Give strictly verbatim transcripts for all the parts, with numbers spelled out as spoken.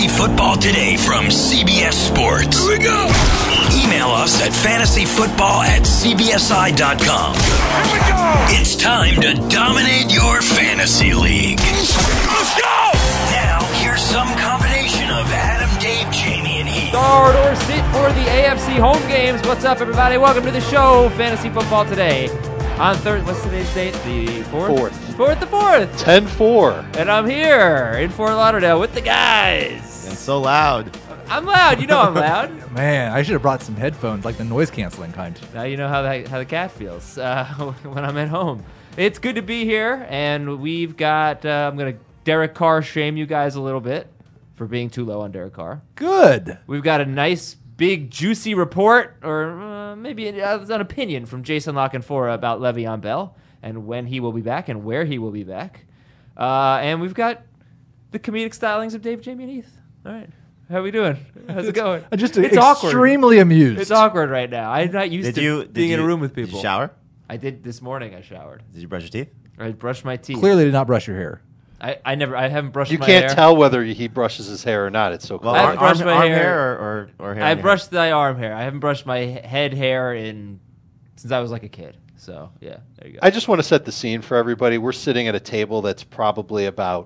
Fantasy Football Today from C B S Sports. Here we go! Email us at fantasyfootball at c b s i dot com. Here we go! It's time to dominate your fantasy league. Let's go! Now, here's some combination of Adam, Dave, Jamie, and Heath. Start or sit for the A F C home games. What's up, everybody? Welcome to the show, Fantasy Football Today. On Thursday, what's today's date? The fourth? Fourth. Fourth the fourth. ten four. And I'm here in Fort Lauderdale with the guys. And so loud. I'm loud. You know I'm loud. Man, I should have brought some headphones, like the noise canceling kind. Now you know how the, how the cat feels uh, when I'm at home. It's good to be here, and we've got, uh, I'm going to Derek Carr shame you guys a little bit for being too low on Derek Carr. Good. We've got a nice, big, juicy report, or uh, maybe an opinion from Jason Lockenfora about Le'Veon Bell and when he will be back and where he will be back. Uh, and we've got the comedic stylings of Dave, Jamie, and Heath. All right. How are we doing? How's it going? I'm just it's extremely awkward. amused. It's awkward right now. I'm not used Did to you, being did in a you- room with Did people. you shower? I did this morning. I showered. Did you brush your teeth? I brushed my teeth. Clearly did not brush your hair. I, I never. I haven't brushed You my can't hair. tell whether he brushes his hair or not. It's so Well, close. I haven't arm, brushed arm, my arm hair. hair or, or, or hair I in your brushed the arm hair. I haven't brushed my he- head hair in since I was like a kid. So yeah, there you go. I just want to set the scene for everybody. We're sitting at a table that's probably about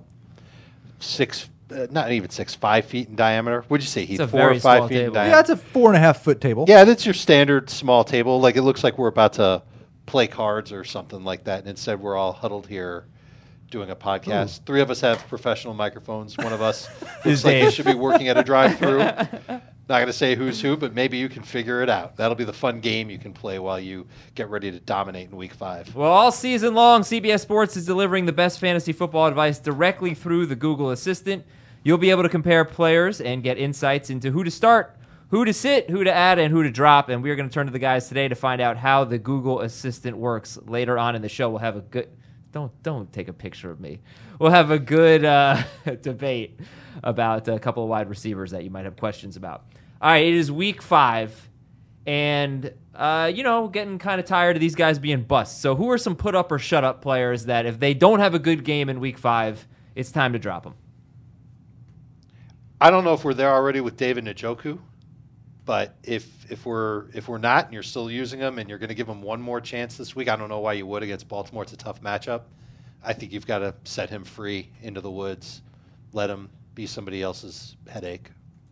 six, uh, not even six, five feet in diameter. Would you say, Heath? a Four very or five small feet in table. diameter? Yeah, it's a four and a half foot table. Yeah, that's your standard small table. Like, it looks like we're about to play cards or something like that, and instead we're all huddled here doing a podcast. Three of us have professional microphones. One of us looks like he Dave. should be working at a drive-through. Not going to say who's who, but maybe you can figure it out. That'll be the fun game you can play while you get ready to dominate in week five. Well, all season long, C B S Sports is delivering the best fantasy football advice directly through the Google Assistant. You'll be able to compare players and get insights into who to start, who to sit, who to add, and who to drop. And we're going to turn to the guys today to find out how the Google Assistant works. Later on in the show, we'll have a good... Don't don't take a picture of me. We'll have a good uh, debate about a couple of wide receivers that you might have questions about. All right, it is week five, and, uh, you know, getting kind of tired of these guys being busts. So who are some put-up or shut-up players that if they don't have a good game in week five, it's time to drop them? I don't know if we're there already with David Njoku, but if if we're if we're not and you're still using him and you're going to give him one more chance this week, I don't know why you would against Baltimore. It's a tough matchup. I think you've got to set him free into the woods, let him be somebody else's headache.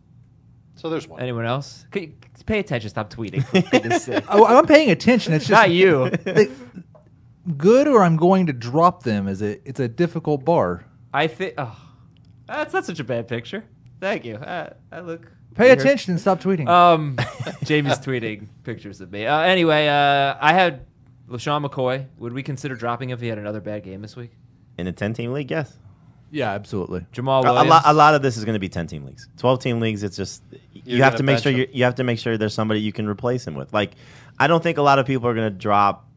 So there's one. Anyone else? Could you- Pay attention. Stop tweeting. For goodness sake. Oh, I'm paying attention. It's just Not you. they- good, or I'm going to drop them. Is it? It's a difficult bar. I think... Oh, that's not such a bad picture. Thank you. I, I look... Pay weird. attention and stop tweeting. Um, Jamie's tweeting pictures of me. Uh, anyway, uh, I had LaShawn McCoy. Would we consider dropping if he had another bad game this week? In a ten-team league, yes. yeah, absolutely. Jamal A, a Williams. lot, a lot of this is going to be ten-team leagues. twelve-team leagues, it's just You're you have gonna to make bench sure him. you you have to make sure there's somebody you can replace him with. Like, I don't think a lot of people are going to drop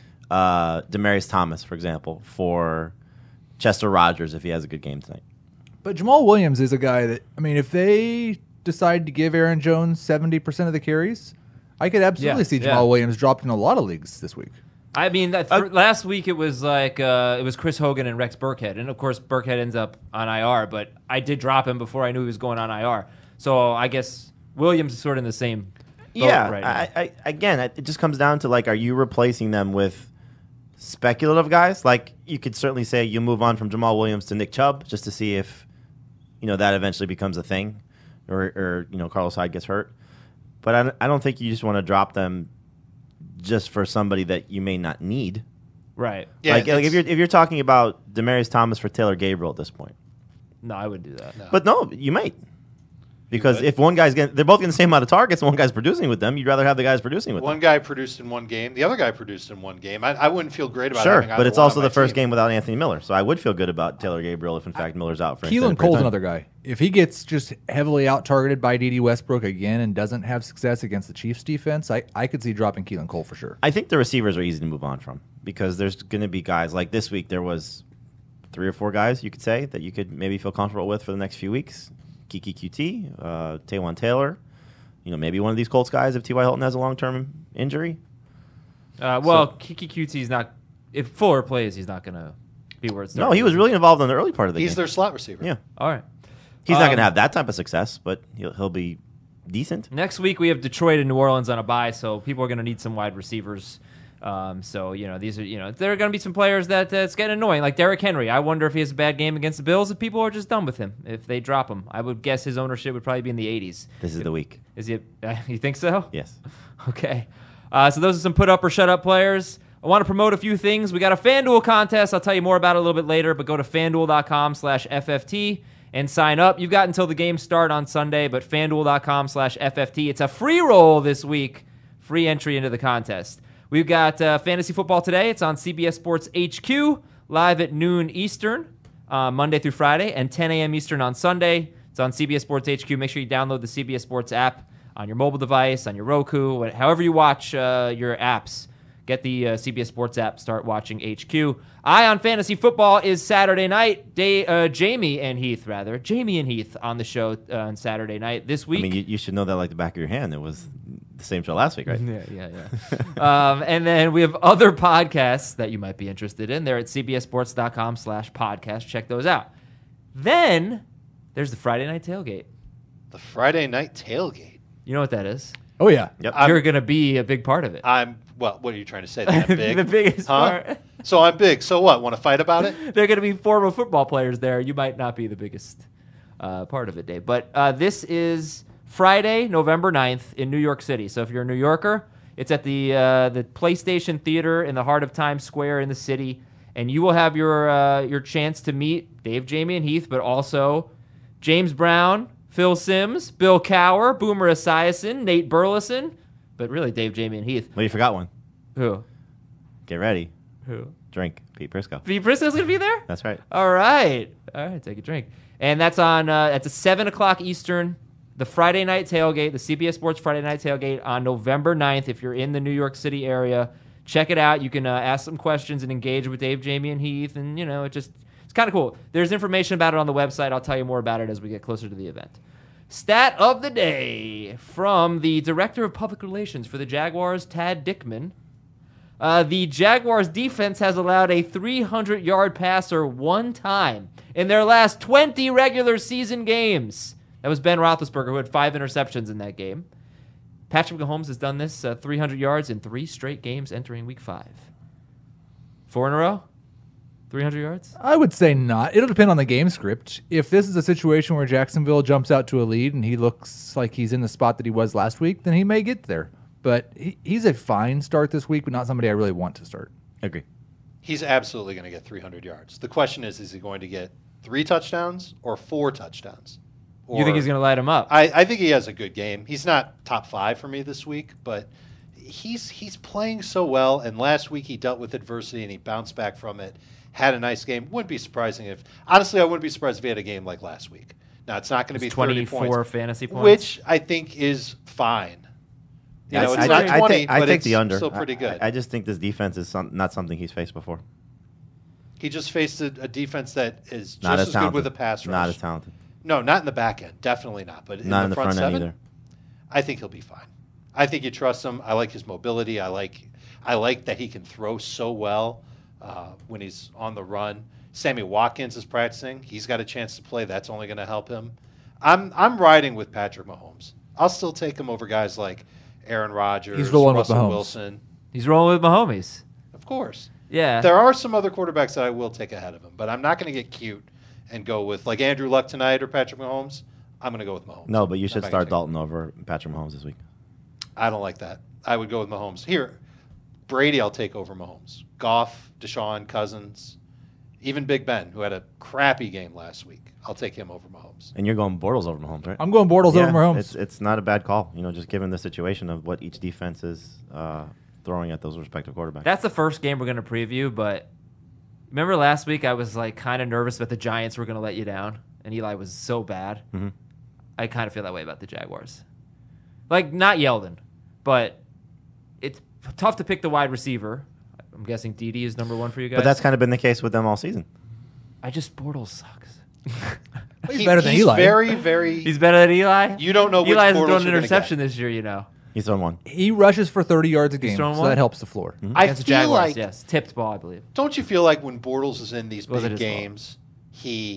uh, Demaryius Thomas, for example, for Chester Rogers if he has a good game tonight. But Jamal Williams is a guy that, I mean, if they decide to give Aaron Jones seventy percent of the carries, I could absolutely Yeah, see yeah. Jamal Williams dropped in a lot of leagues this week. I mean, that th- last week it was like uh, it was Chris Hogan and Rex Burkhead, and of course Burkhead ends up on I R. But I did drop him before I knew he was going on I R. So I guess Williams is sort of in the same boat Yeah, right now. I, I, again, it just comes down to, like, are you replacing them with speculative guys? Like, you could certainly say you move on from Jamal Williams to Nick Chubb just to see if, you know, that eventually becomes a thing, or, or you know, Carlos Hyde gets hurt. But I, I don't think you just want to drop them just for somebody that you may not need. Right? Yeah, like, like if it's- you're if you're talking about Demaryius Thomas for Taylor Gabriel at this point. No, I wouldn't do that. But no, you might. Because would? if one guy's getting, they're both getting the same amount of targets and one guy's producing with them, you'd rather have the guys producing with them. One guy produced in one game. The other guy produced in one game. I, I wouldn't feel great about Sure, having but either it's one also on my the first team. game without Anthony Miller, so I would feel good about Taylor Gabriel if, in fact, Miller's out for an Keelan extended period Cole's of time. another guy. If he gets just heavily out targeted by D D Westbrook again and doesn't have success against the Chiefs defense, I, I could see dropping Keelan Cole for sure. I think the receivers are easy to move on from because there's going to be guys like this week. There was three or four guys you could say that you could maybe feel comfortable with for the next few weeks. Kiki Q T, uh, Taywan Taylor. You know, maybe one of these Colts guys if T Y. Hilton has a long-term injury. Uh, well, so, Kiki Q T's not. If Fuller plays, he's not going to be where it's. No, he was really involved in the early part of the He's game. their slot receiver. Yeah. All right. He's not Um, going to have that type of success, but he'll he'll be decent. Next week we have Detroit and New Orleans on a bye, so people are going to need some wide receivers. Um, so you know these are you know there are going to be some players that uh, it's getting annoying, like Derrick Henry. I wonder if he has a bad game against the Bills, if people are just done with him if they drop him. I would guess his ownership would probably be in the eighties. This is the week. Is he? Uh, you think so? Yes. Okay. Uh, so those are some put up or shut up players. I want to promote a few things. We got a FanDuel contest. I'll tell you more about it a little bit later, but go to fanduel.com slash FFT and sign up. You've got until the games start on Sunday, but fanduel.com slash FFT. It's a free roll this week. Free entry into the contest. We've got uh, Fantasy Football Today. It's on C B S Sports H Q, live at noon Eastern, uh, Monday through Friday, and ten a.m. Eastern on Sunday. It's on C B S Sports H Q. Make sure you download the C B S Sports app on your mobile device, on your Roku, what- however you watch uh, your apps. Get the uh, C B S Sports app. Start watching H Q. Eye on Fantasy Football is Saturday night. Day, uh, Jamie and Heath, rather. Jamie and Heath on the show uh, on Saturday night. This week. I mean, you, you should know that like the back of your hand. It was the same show last week, right? Yeah, yeah, yeah. um, and then we have other podcasts that you might be interested in. They're at cbssports.com slash podcast. Check those out. Then there's the Friday Night Tailgate. The Friday night tailgate. You know what that is? Oh, yeah. Yep. I'm- You're going to be a big part of it. I'm well. What are you trying to say? That I'm big? The biggest Huh? part. So I'm big. So what? Want to fight about it? There are going to be former football players there. You might not be the biggest uh, part of it, Dave. But uh, this is Friday, November ninth in New York City. So if you're a New Yorker, it's at the uh, the PlayStation Theater in the heart of Times Square in the city. And you will have your uh, your chance to meet Dave, Jamie, and Heath, but also James Brown, Phil Simms, Bill Cower, Boomer Esiason, Nate Burleson, but really Dave, Jamie, and Heath. Well, you forgot one. Who? Get ready. Who? Drink. Pete Prisco. Pete Briscoe's going to be there? That's right. All right. All right, take a drink. And that's on, uh, that's a seven o'clock Eastern, the Friday Night Tailgate, the C B S Sports Friday Night Tailgate on November ninth. If you're in the New York City area, check it out. You can uh, ask some questions and engage with Dave, Jamie, and Heath. And, you know, it just, it's kind of cool. There's information about it on the website. I'll tell you more about it as we get closer to the event. Stat of the day from the Director of Public Relations for the Jaguars, Tad Dickman. Uh, the Jaguars defense has allowed a three hundred yard passer one time in their last twenty regular season games. That was Ben Roethlisberger, who had five interceptions in that game. Patrick Mahomes has done this uh, three hundred yards in three straight games entering week five. Four in a row? three hundred yards? I would say not. It'll depend on the game script. If this is a situation where Jacksonville jumps out to a lead and he looks like he's in the spot that he was last week, then he may get there. But he, he's a fine start this week, but not somebody I really want to start. Agree. He's absolutely going to get three hundred yards. The question is, is he going to get three touchdowns or four touchdowns? You think he's going to light him up? I, I think he has a good game. He's not top five for me this week, but he's he's playing so well. And last week he dealt with adversity and he bounced back from it. Had a nice game. Wouldn't be surprising if, honestly, I wouldn't be surprised if he had a game like last week. Now it's not going to be thirty twenty-four points, fantasy points. which I think is fine. You know, it's I, not I, twenty, I take, I but take it's the under. still pretty I- good. I, I just think this defense is some, not something he's faced before. He just faced a, a defense that is just Not as, as good talented. with a pass rush. Not as talented. No, not in the back end. Definitely not. But in Not the in the front, front end seven, either. I think he'll be fine. I think you trust him. I like his mobility. I like I like that he can throw so well uh, when he's on the run. Sammy Watkins is practicing. He's got a chance to play. That's only going to help him. I'm I'm riding with Patrick Mahomes. I'll still take him over guys like Aaron Rodgers, He's rolling with Russell Mahomes. Wilson. He's rolling with Mahomes. Of course. Yeah. There are some other quarterbacks that I will take ahead of him, but I'm not going to get cute and go with like Andrew Luck tonight or Patrick Mahomes. I'm going to go with Mahomes. No, but you I'm should not gonna start take- Dalton over Patrick Mahomes this week. I don't like that. I would go with Mahomes. Here, Brady I'll take over Mahomes. Goff, Deshaun, Cousins, even Big Ben, who had a crappy game last week. I'll take him over Mahomes. And you're going Bortles over Mahomes, right? I'm going Bortles Yeah, over Mahomes. It's, it's not a bad call, you know, just given the situation of what each defense is uh, throwing at those respective quarterbacks. That's the first game we're going to preview, but remember last week I was like kind of nervous that the Giants were going to let you down, and Eli was so bad. Mm-hmm. I kind of feel that way about the Jaguars. Like, not Yeldon, but it's tough to pick the wide receiver. I'm guessing Dede is number one for you guys. But that's kind of been the case with them all season. I just, Bortles sucks. He's He- better than he's Eli. very, very. He's better than Eli? You don't know which Eli hasn't Bortles thrown an you're gonna interception get. this year, you know. He's on one. He rushes for thirty yards a game, thrown so one? that helps the floor. I Against the feel Jaguars, like. yes. Tipped ball, I believe. Don't you feel like when Bortles is in these Was it big his fault? games, he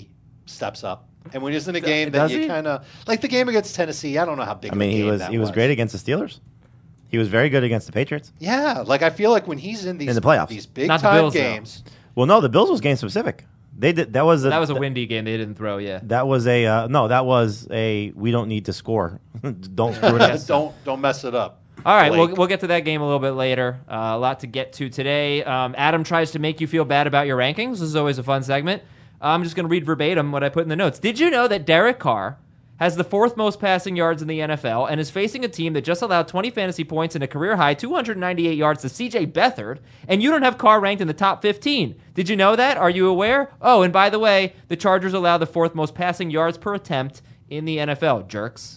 steps up. And when he's in a game that does you he? kind of like the game against Tennessee, I don't know how big. I of mean, a he game was that he was great against the Steelers. He was very good against the Patriots. Yeah, like I feel like when he's in these In the playoffs. these big Not the time Bills, though. games. Well, no, the Bills was game specific. They did that was a, That was a windy game. They didn't throw. Yeah. That was a uh, no. That was a we don't need to score. Don't screw it up. don't don't mess it up. All right, we'll, Blake. we'll get to that game a little bit later. Uh, a lot to get to today. Um, Adam tries to make you feel bad about your rankings. This is always a fun segment. I'm just going to read verbatim what I put in the notes. Did you know that Derek Carr has the fourth most passing yards in the N F L and is facing a team that just allowed twenty fantasy points and a career-high two hundred ninety-eight yards to C J Beathard, and you don't have Carr ranked in the top fifteen? Did you know that? Are you aware? Oh, and by the way, the Chargers allow the fourth most passing yards per attempt in the N F L, jerks.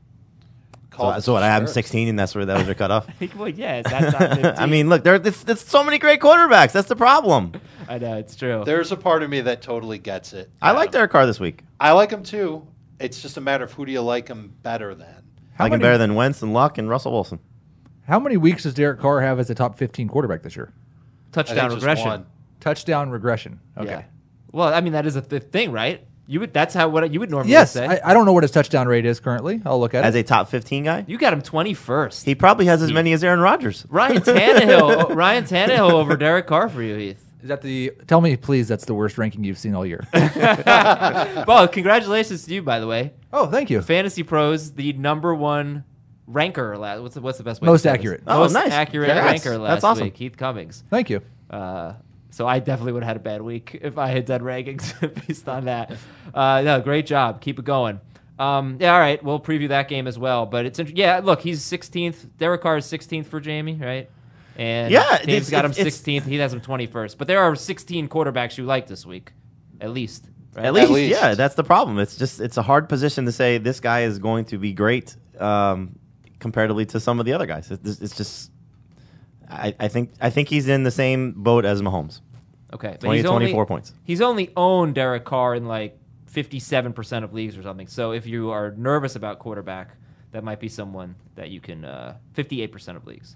So, so what? I have Sure. sixteen, and that's where those are cut off. Well, yes, that's top fifteen. I mean, look, there. It's, it's so many great quarterbacks. That's the problem. I know, it's true. There's a part of me that totally gets it. I like Adam. Derek Carr this week. I like him too. It's just a matter of who do you like him better than. How I like him many- better than Wentz and Luck and Russell Wilson. How many weeks does Derek Carr have as a top fifteen quarterback this year? I Touchdown think just regression. one. Touchdown regression. Okay. Yeah. Well, I mean, that is a th- thing, right? You would. That's how what you would normally Yes, say. I, I don't know what his touchdown rate is currently. I'll look at As it. a top fifteen guy, you got him twenty-first. he probably has as many as Aaron Rodgers. Ryan Tannehill. oh, Ryan Tannehill over Derek Carr for you, Heath. Is that the? Tell me, please. That's the worst ranking you've seen all year. Well, congratulations to you, by the way. Oh, thank you. Fantasy Pros, the number one ranker. la- What's the, what's the best way? Most to say accurate. This? Oh, Most nice. accurate Congrats. ranker last That's awesome. week. Heath Cummings. Thank you. Uh, so I definitely would have had a bad week if I had done rankings based on that. Uh, no, great job. Keep it going. Um, yeah, all right. We'll preview that game as well. But it's int- yeah. Look, he's sixteenth. Derek Carr is sixteenth for Jamie, right? And Yeah, James it's- got him it's- it's- sixteenth. He has him twenty-first. But there are sixteen quarterbacks you like this week, at least. Right? At least, least. yeah, that's the problem. It's just it's a hard position to say this guy is going to be great um, comparatively to some of the other guys. It's, it's just I, I think I think he's in the same boat as Mahomes. Okay, but twenty he's to only- twenty-four points. He's only owned Derek Carr in like fifty-seven percent of leagues or something. So if you are nervous about quarterback, that might be someone that you can. Uh, fifty-eight percent of leagues.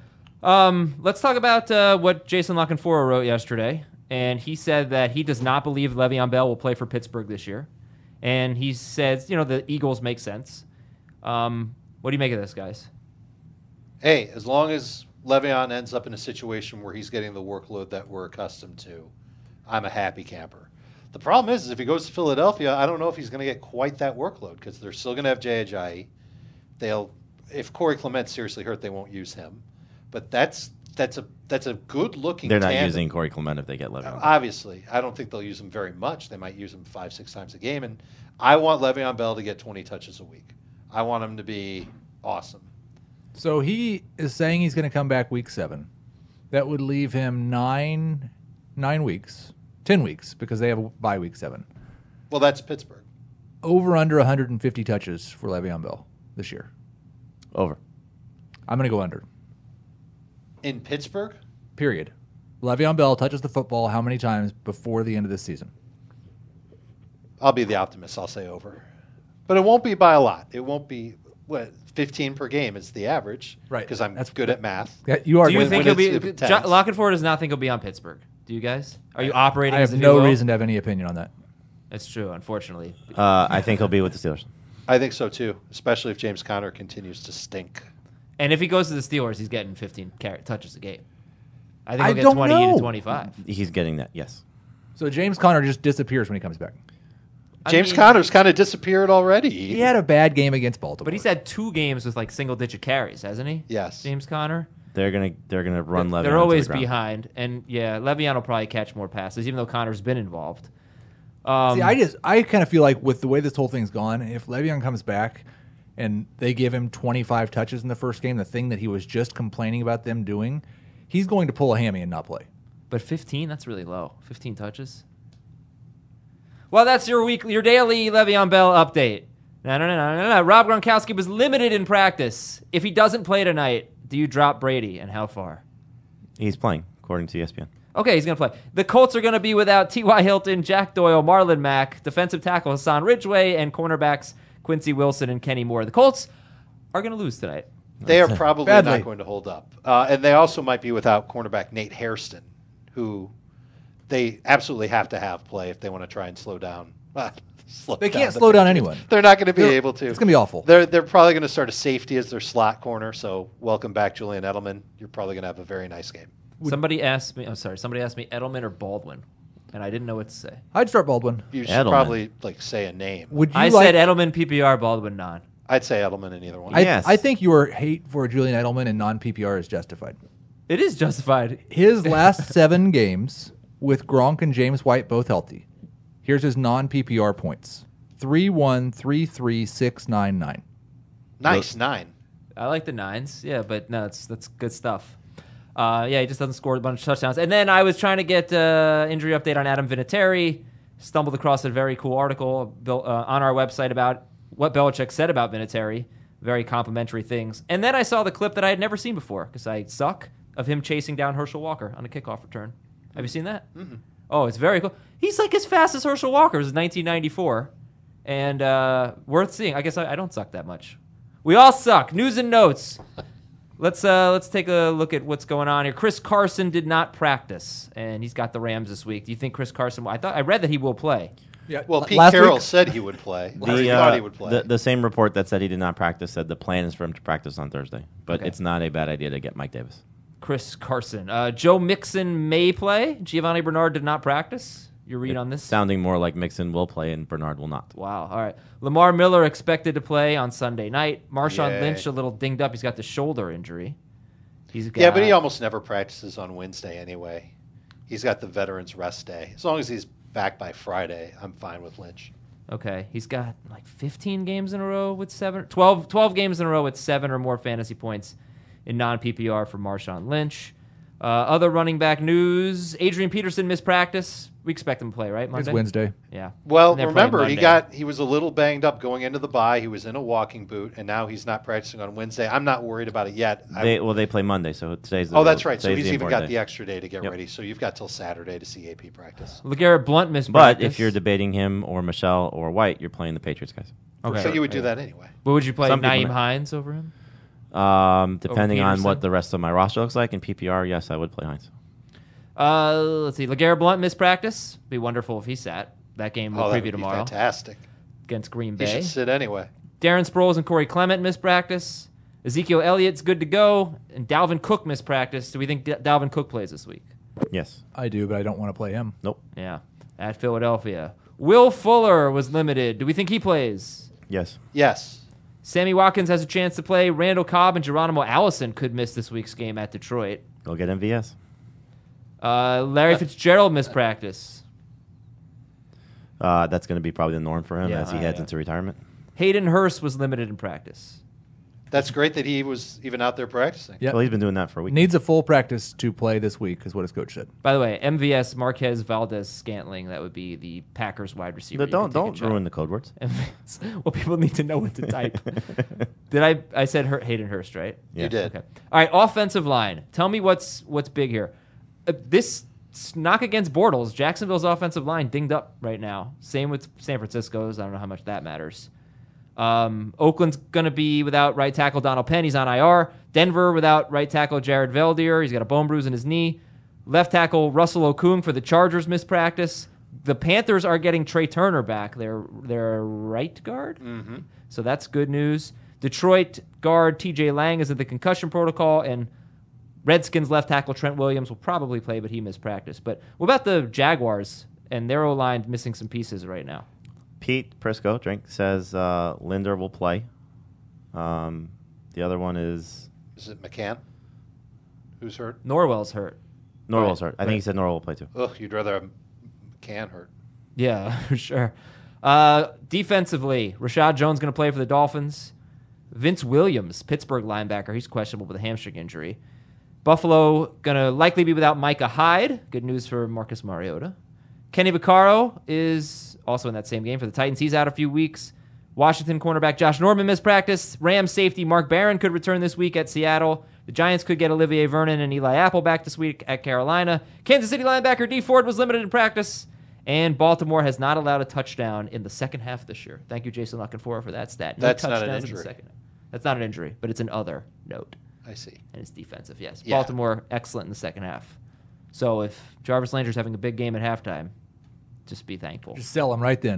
Um, let's talk about uh, what Jason Lockenfora wrote yesterday, and he said that he does not believe Le'Veon Bell will play for Pittsburgh this year, and he says, you know, the Eagles make sense. Um, what do you make of this, guys? Hey, as long as Le'Veon ends up in a situation where he's getting the workload that we're accustomed to, I'm a happy camper. The problem is, is if he goes to Philadelphia, I don't know if he's going to get quite that workload because they're still going to have Jay Ajayi. They'll, if Corey Clement's seriously hurt, they won't use him. But that's that's a that's a good looking. They're not tandem. using Corey Clement if they get Le'Veon. Obviously, I don't think they'll use him very much. They might use him five, six times a game. And I want Le'Veon Bell to get twenty touches a week. I want him to be awesome. So he is saying he's going to come back week seven. That would leave him nine, nine weeks, ten weeks because they have a bye week seven. Well, that's Pittsburgh. Over under one hundred fifty touches for Le'Veon Bell this year. Over. I'm going to go under. In Pittsburgh? Period. Le'Veon Bell touches the football how many times before the end of this season? I'll be the optimist. I'll say over. But it won't be by a lot. It won't be, what, fifteen per game is the average. Right. Because I'm That's- good at math. Yeah, you are. Do you when- think when he'll be? it's- it's Jo- tense. Lockenfora does not think he'll be on Pittsburgh. Do you guys? Are you operating? I as have if no he will? reason to have any opinion on that. That's true, unfortunately. Uh, I think he'll be with the Steelers. I think so, too, especially if James Conner continues to stink. And if he goes to the Steelers, he's getting fifteen car- touches a game. I think I he'll get don't twenty know. to twenty-five. He's getting that. Yes. So James Conner just disappears when he comes back. I James mean, Conner's kind of disappeared already. He had a bad game against Baltimore. But he's had two games with like single-digit carries, hasn't he? Yes. James Conner. They're gonna they're gonna run Le'Veon. They're into always the ground. behind, and yeah, Le'Veon will probably catch more passes, even though Connor's been involved. Um, See, I just I kind of feel like with the way this whole thing's gone, if Le'Veon comes back and they give him twenty-five touches in the first game, the thing that he was just complaining about them doing, he's going to pull a hammy and not play. But fifteen, that's really low. fifteen touches. Well, that's your week, your daily Le'Veon Bell update. No, no, no, no, no, no. Rob Gronkowski was limited in practice. If he doesn't play tonight, do you drop Brady, and how far? He's playing according to E S P N. Okay, he's going to play. The Colts are going to be without T Y. Hilton, Jack Doyle, Marlon Mack, defensive tackle Hassan Ridgeway, and cornerbacks Quincy Wilson and Kenny Moore. The Colts are going to lose tonight. They are probably Badly. not going to hold up. Uh, and they also might be without cornerback Nate Hairston, who they absolutely have to have play if they want to try and slow down slow They down can't the slow down Patriots. anyone. They're not going to be They're- able to. it's gonna be awful. They're they're probably going to start a safety as their slot corner. So welcome back, Julian Edelman. You're probably going to have a very nice game. Somebody asked me. I'm sorry. Somebody asked me Edelman or Baldwin, and I didn't know what to say. I'd start Baldwin. You should Edelman. probably like say a name. Would you I like? said Edelman P P R, Baldwin non. I'd say Edelman in either one. I, Yes. I think your hate for Julian Edelman and non P P R is justified. It is justified. His last seven games with Gronk and James White both healthy. Here's his non P P R points: three one, three three, six nine nine. nice nine. I like the nines. Yeah, but no, it's that's good stuff. Uh, yeah, he just doesn't score a bunch of touchdowns. And then I was trying to get uh, injury update on Adam Vinatieri. Stumbled across a very cool article built, uh, on our website about what Belichick said about Vinatieri. Very complimentary things. And then I saw the clip that I had never seen before because I suck of him chasing down Herschel Walker on a kickoff return. Have you seen that? Mm-hmm. Oh, it's very cool. He's like as fast as Herschel Walker. It was nineteen ninety-four. And uh, worth seeing. I guess I, I don't suck that much. We all suck. News and notes. Let's uh, let's take a look at what's going on here. Chris Carson did not practice, and he's got the Rams this week. Do you think Chris Carson will? I thought I read that he will play. Yeah. Well, l- Pete last Carroll week- said he would play. or he The, thought uh, he would play. the the same report that said he did not practice said the plan is for him to practice on Thursday, but Okay. it's not a bad idea to get Mike Davis. Chris Carson. Uh, Joe Mixon may play. Giovanni Bernard did not practice. Your read on this? Sounding more like Mixon will play and Bernard will not. Wow. All right. Lamar Miller expected to play on Sunday night. Marshawn Yay. Lynch a little dinged up. He's got the shoulder injury. He's got, yeah, but he almost never practices on Wednesday anyway. He's got the veterans rest day. As long as he's back by Friday, I'm fine with Lynch. Okay. He's got like fifteen games in a row with seven, twelve, twelve games in a row with seven or more fantasy points in non-P P R for Marshawn Lynch. Uh, other running back news: Adrian Peterson missed practice. We expect him to play, right? Monday? It's Wednesday. Yeah. Well, And they're remember, playing he Monday. got he was a little banged up going into the bye. He was in a walking boot, and now he's not practicing on Wednesday. I'm not worried about it yet. I- They, well, they play Monday, so today's the oh, that's right. So today's he's the even important got day. the extra day to get Yep. ready. So you've got till Saturday to see A P practice. LeGarrette Blunt missed But practice. if you're debating him or Michelle or White, you're playing the Patriots guys. okay. So you would do that anyway. But would you play Some people Naeem may. Hines over him? Um, depending on Peterson? what the rest of my roster looks like in P P R, yes, I would play Hines. Uh, let's see. LeGarrette Blunt missed practice. Be wonderful if he sat. That game we'll Oh, that preview would be tomorrow fantastic. against Green He Bay. should sit anyway. Darren Sproles and Corey Clement missed practice. Ezekiel Elliott's good to go, and Dalvin Cook missed practice. Do we think D- Dalvin Cook plays this week? Yes. I do, but I don't want to play him. Nope. Yeah, at Philadelphia. Will Fuller was limited. Do we think he plays? Yes. Yes. Sammy Watkins has a chance to play. Randall Cobb and Geronimo Allison could miss this week's game at Detroit. Go get M V S. Uh, Larry Fitzgerald missed practice. Uh, that's going to be probably the norm for him Yeah, as he uh, heads yeah. into retirement. Hayden Hurst was limited in practice. That's great that he was even out there practicing. Yep. Well, he's been doing that for a week. Needs a full practice to play this week, is what his coach said. By the way, M V S Marquez Valdez Scantling, that would be the Packers wide receiver. No, You don't can take a don't shot. ruin the code words. M V S. Well, people need to know what to type. Did I? I said Hur- Hayden Hurst, right? Yeah. You did. Okay. All right. Offensive line. Tell me what's what's big here. Uh, this s- knock against Bortles. Jacksonville's offensive line dinged up right now. Same with San Francisco's. I don't know how much that matters. Um, Oakland's going to be without right tackle Donald Penn. He's on I R. Denver without right tackle Jared Veldier. He's got a bone bruise in his knee. Left tackle Russell Okung for the Chargers missed practice. The Panthers are getting Trey Turner back. Their their right guard. Mm-hmm. So that's good news. Detroit guard T J Lang is in the concussion protocol, and Redskins left tackle Trent Williams will probably play, but he missed practice. But what about the Jaguars and their O-line missing some pieces right now? Pete Prisco, drink, says uh, Linder will play. Um, the other one is Is it McCann? Who's hurt? Norwell's hurt. Norwell's Right, hurt. I think he said Norwell will play too. Ugh, you'd rather have McCann hurt. Yeah, for sure. Uh, defensively, Rashad Jones going to play for the Dolphins. Vince Williams, Pittsburgh linebacker, he's questionable with a hamstring injury. Buffalo going to likely be without Micah Hyde. Good news for Marcus Mariota. Kenny Vaccaro is also in that same game for the Titans. He's out a few weeks. Washington cornerback Josh Norman missed practice. Rams safety Mark Barron could return this week at Seattle. The Giants could get Olivier Vernon and Eli Apple back this week at Carolina. Kansas City linebacker Dee Ford was limited in practice. And Baltimore has not allowed a touchdown in the second half this year. Thank you, Jason Lockenfora, for that stat. No That's not an touchdowns in the injury. second. That's not an injury, but it's an other note. I see. And it's defensive, yes. Yeah. Baltimore, excellent in the second half. So if Jarvis Landry's having a big game at halftime, just be thankful. Just sell him right then.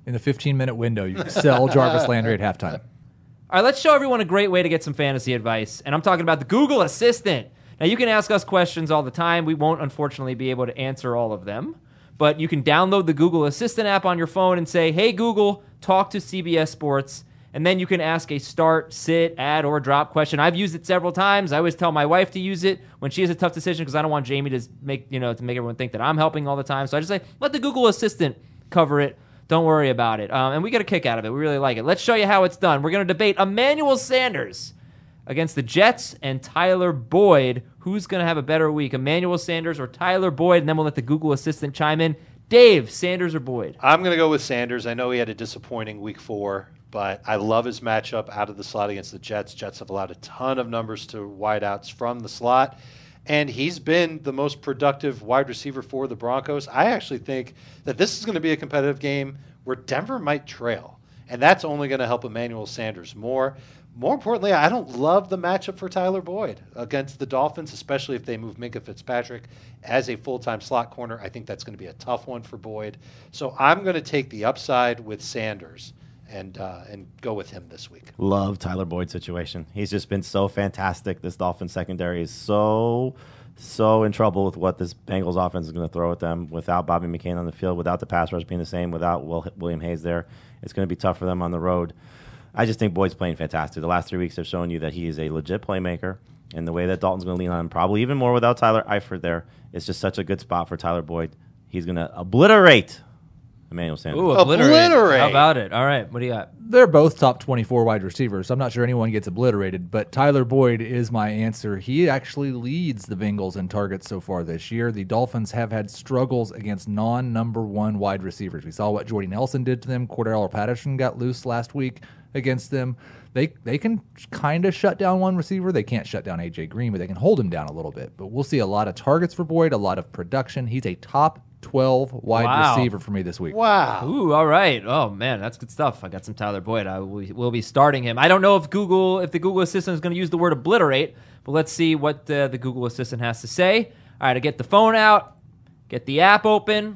In the fifteen-minute window, you sell Jarvis Landry at halftime. All right, let's show everyone a great way to get some fantasy advice. And I'm talking about the Google Assistant. Now, you can ask us questions all the time. We won't, unfortunately, be able to answer all of them. But you can download the Google Assistant app on your phone and say, hey, Google, talk to C B S Sports. And then you can ask a start, sit, add, or drop question. I've used it several times. I always tell my wife to use it when she has a tough decision because I don't want Jamie to make, you know, to make everyone think that I'm helping all the time. So I just say, let the Google Assistant cover it. Don't worry about it. Um, and we get a kick out of it. We really like it. Let's show you how it's done. We're going to debate Emmanuel Sanders against the Jets and Tyler Boyd. Who's going to have a better week, Emmanuel Sanders or Tyler Boyd? And then we'll let the Google Assistant chime in. Dave, Sanders or Boyd? I'm going to go with Sanders. I know he had a disappointing week four, but I love his matchup out of the slot against the Jets. Jets have allowed a ton of numbers to wideouts from the slot, and he's been the most productive wide receiver for the Broncos. I actually think that this is going to be a competitive game where Denver might trail, and that's only going to help Emmanuel Sanders more. More importantly, I don't love the matchup for Tyler Boyd against the Dolphins, especially if they move Minkah Fitzpatrick as a full-time slot corner. I think that's going to be a tough one for Boyd. So I'm going to take the upside with Sanders and uh, and go with him this week. Love Tyler Boyd's situation. He's just been so fantastic. This Dolphins secondary is so, so in trouble with what this Bengals offense is going to throw at them without Bobby McCain on the field, without the pass rush being the same, without Will, William Hayes there. It's going to be tough for them on the road. I just think Boyd's playing fantastic. The last three weeks have shown you that he is a legit playmaker, and the way that Dalton's going to lean on him, probably even more without Tyler Eifert there, it's just such a good spot for Tyler Boyd. He's going to obliterate Emmanuel Sanders. Ooh, obliterate. Obliterate. How about it? All right, what do you got? They're both top twenty-four wide receivers. I'm not sure anyone gets obliterated, but Tyler Boyd is my answer. He actually leads the Bengals in targets so far this year. The Dolphins have had struggles against non-number one wide receivers. We saw what Jordy Nelson did to them. Cordell Patterson got loose last week against them. They they can kind of shut down one receiver. They can't shut down A J Green, but they can hold him down a little bit. But we'll see a lot of targets for Boyd, a lot of production. He's a top twelve wide Wow. receiver for me this week. Wow. Ooh, all right. Oh man, that's good stuff. I got some Tyler Boyd. I will, will be starting him. I don't know if Google, if the Google Assistant is going to use the word obliterate, but let's see what uh, the Google Assistant has to say. All right, I get the phone out, get the app open.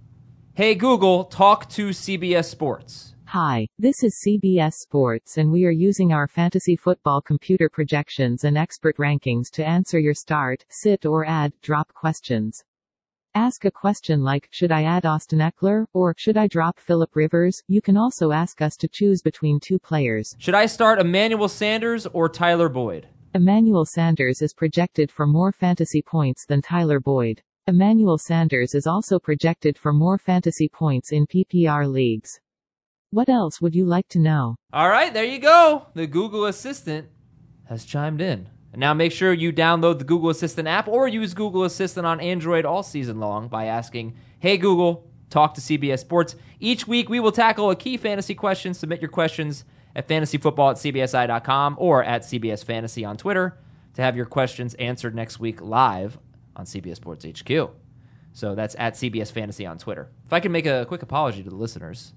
Hey Google, talk to C B S Sports. Hi, this is C B S Sports, and we are using our fantasy football computer projections and expert rankings to answer your start, sit, or add, drop questions. Ask a question like, should I add Austin Eckler, or should I drop Phillip Rivers? You can also ask us to choose between two players. Should I start Emmanuel Sanders or Tyler Boyd? Emmanuel Sanders is projected for more fantasy points than Tyler Boyd. Emmanuel Sanders is also projected for more fantasy points in P P R leagues. What else would you like to know? All right, there you go. The Google Assistant has chimed in. And now make sure you download the Google Assistant app or use Google Assistant on Android all season long by asking, hey Google, talk to C B S Sports. Each week we will tackle a key fantasy question. Submit your questions at fantasyfootball at c b s i dot com or at C B S Fantasy on Twitter to have your questions answered next week live on C B S Sports H Q. So that's at C B S Fantasy on Twitter. If I can make a quick apology to the listeners.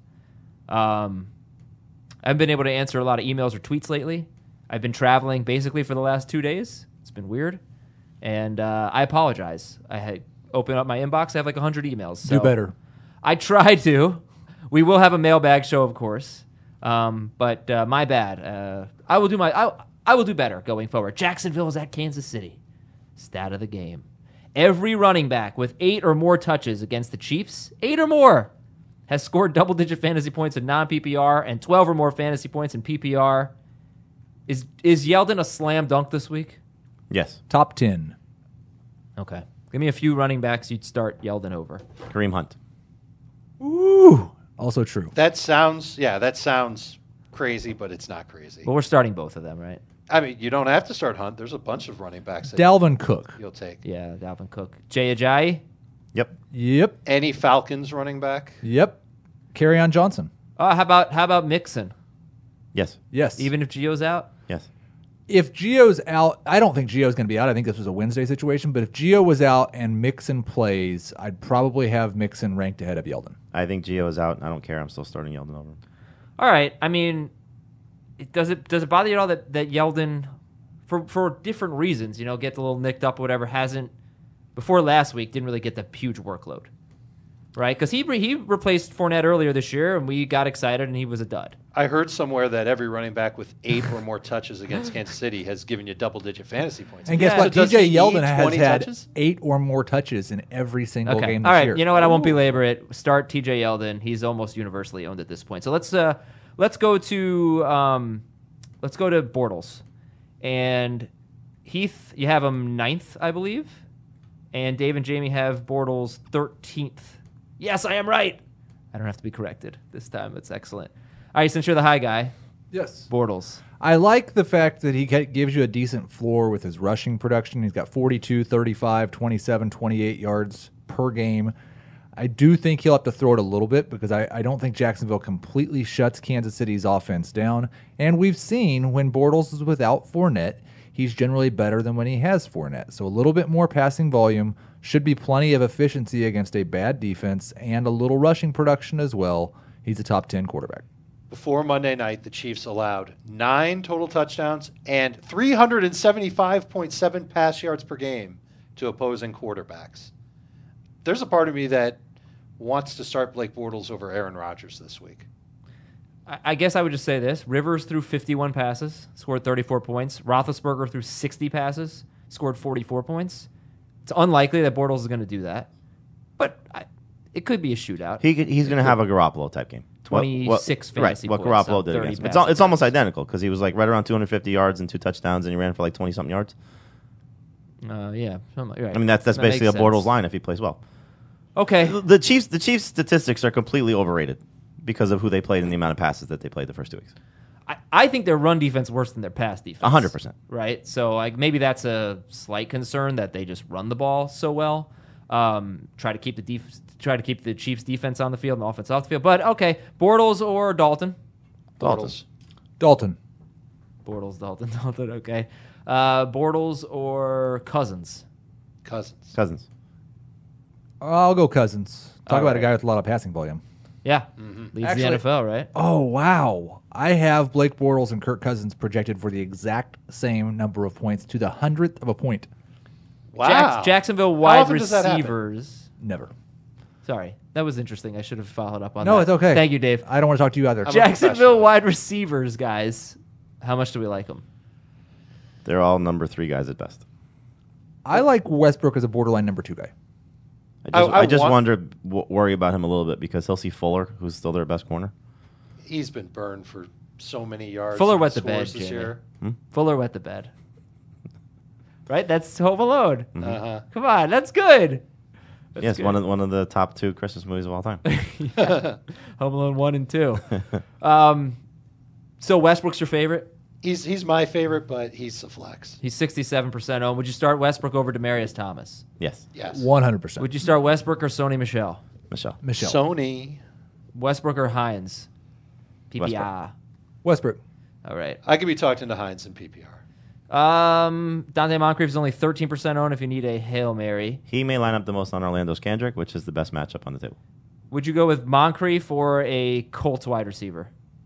Um, I haven't been able to answer a lot of emails or tweets lately. I've been traveling basically for the last two days. It's been weird. And uh, I apologize. I had opened up my inbox. I have like one hundred emails. So Do better. I try to. We will have a mailbag show, of course. Um, but uh, my bad. Uh, I will do my. I, I will do better going forward. Jacksonville is at Kansas City. Stat of the game. Every running back with eight or more touches against the Chiefs, eight or more, has scored double-digit fantasy points in non-P P R and twelve or more fantasy points in P P R. Is is Yeldon a slam dunk this week? Yes. Top ten. Okay. Give me a few running backs you'd start Yeldon over. Kareem Hunt. Ooh. Also true. That sounds, yeah, that sounds crazy, but it's not crazy. But we're starting both of them, right? I mean, you don't have to start Hunt. There's a bunch of running backs that Dalvin Cook. you'll take. Yeah, Dalvin Cook. Jay Ajayi? Yep. Yep. Any Falcons running back? Yep. Carryon Johnson. Oh, how about how about Mixon? Yes. Yes. Even if Gio's out? Yes. If Gio's out, I don't think Gio's going to be out. I think this was a Wednesday situation. But if Gio was out and Mixon plays, I'd probably have Mixon ranked ahead of Yeldon. I think Gio is out. I don't care. I'm still starting Yeldon over him. All right. I mean, it, does it does it bother you at all that, that Yeldon, for for different reasons, you know, gets a little nicked up or whatever, hasn't, before last week, didn't really get the huge workload? right? Because he, re- he replaced Fournette earlier this year, and we got excited, and he was a dud. I heard somewhere that every running back with eight or more touches against Kansas City has given you double-digit fantasy points. And guess Yeah. what? So does T J he Yeldon need has twenty had touches? eight or more touches in every single Okay. game this All right. year. You know what? I won't belabor it. Start T J Yeldon. He's almost universally owned at this point. So let's uh, let's go to um, let's go to Bortles and Heath. You have him ninth, I believe, and Dave and Jamie have Bortles thirteenth. Yes, I am right. I don't have to be corrected this time. That's excellent. All right, since you're the high guy, Yes. Bortles. I like the fact that he ca- gives you a decent floor with his rushing production. He's got forty-two, thirty-five, twenty-seven, twenty-eight yards per game. I do think he'll have to throw it a little bit because I, I don't think Jacksonville completely shuts Kansas City's offense down. And we've seen when Bortles is without Fournette, he's generally better than when he has Fournette. So a little bit more passing volume should be plenty of efficiency against a bad defense and a little rushing production as well. He's a top ten quarterback. Before Monday night, the Chiefs allowed nine total touchdowns and three hundred seventy-five point seven pass yards per game to opposing quarterbacks. There's a part of me that wants to start Blake Bortles over Aaron Rodgers this week. I I guess I would just say this. Rivers threw fifty-one passes, scored thirty-four points. Roethlisberger threw sixty passes, scored forty-four points. It's unlikely that Bortles is going to do that, but I, it could be a shootout. He could, he's going to have a Garoppolo type game. What- what- twenty-six fantasy right, what points Garoppolo on did thirty against him. It's, passing al- it's almost attempts. identical because he was like right around two hundred fifty yards and two touchdowns, and he ran for like twenty something yards. Uh, yeah, something- right. I mean, that's that's That basically a makes Bortles sense. line if he plays well. Okay, The Chiefs, the Chiefs' statistics are completely overrated because of who they played and the amount of passes that they played the first two weeks. I, I think their run defense worse than their pass defense. A hundred percent. Right. So like maybe that's a slight concern that they just run the ball so well. Um, try to keep the def- try to keep the Chiefs defense on the field and the offense off the field. But okay, Bortles or Dalton? Dalton. Bortles. Dalton. Bortles, Dalton, Dalton. Okay. Uh, Bortles or Cousins? Cousins. Cousins. I'll go Cousins. Talk All about a right. guy with a lot of passing volume. Yeah, Mm-hmm. leads Actually- the N F L, right? Oh, wow. I have Blake Bortles and Kirk Cousins projected for the exact same number of points to the hundredth of a point. Wow. Jacks- Jacksonville How wide often does that happen? receivers. Never. Sorry, that was interesting. I should have followed up on No, that. it's okay. Thank you, Dave. I don't want to talk to you either. I'm a Jacksonville professional. wide receivers, guys. How much do we like them? They're all number three guys at best. I like Westbrook as a borderline number two guy. I just, I- I I, just want- wonder, w- worry about him a little bit because he'll see Fuller, who's still their best corner. He's been burned for so many yards. Fuller and wet the bed, scores this Jamie. year. Fuller wet the bed. Right? That's Home Alone. Uh-huh. Come on, that's good. That's yes, good. one of one of the top two Christmas movies of all time. Home Alone one and two. um, so Westbrook's your favorite? He's he's my favorite, but he's a flex. He's sixty-seven percent owned. Would you start Westbrook over Demarius Thomas? Yes, Yes. one hundred percent. Would you start Westbrook or Sony Michelle? Michelle. Michelle. Sony. Westbrook or Hines? P P R. Westbrook. All right. I could be talked into Hines in P P R. Um, Dante Moncrief is only thirteen percent owned if you need a Hail Mary. He may line up the most on Orlando Scandrick, which is the best matchup on the table. Would you go with Moncrief or a Colts wide receiver?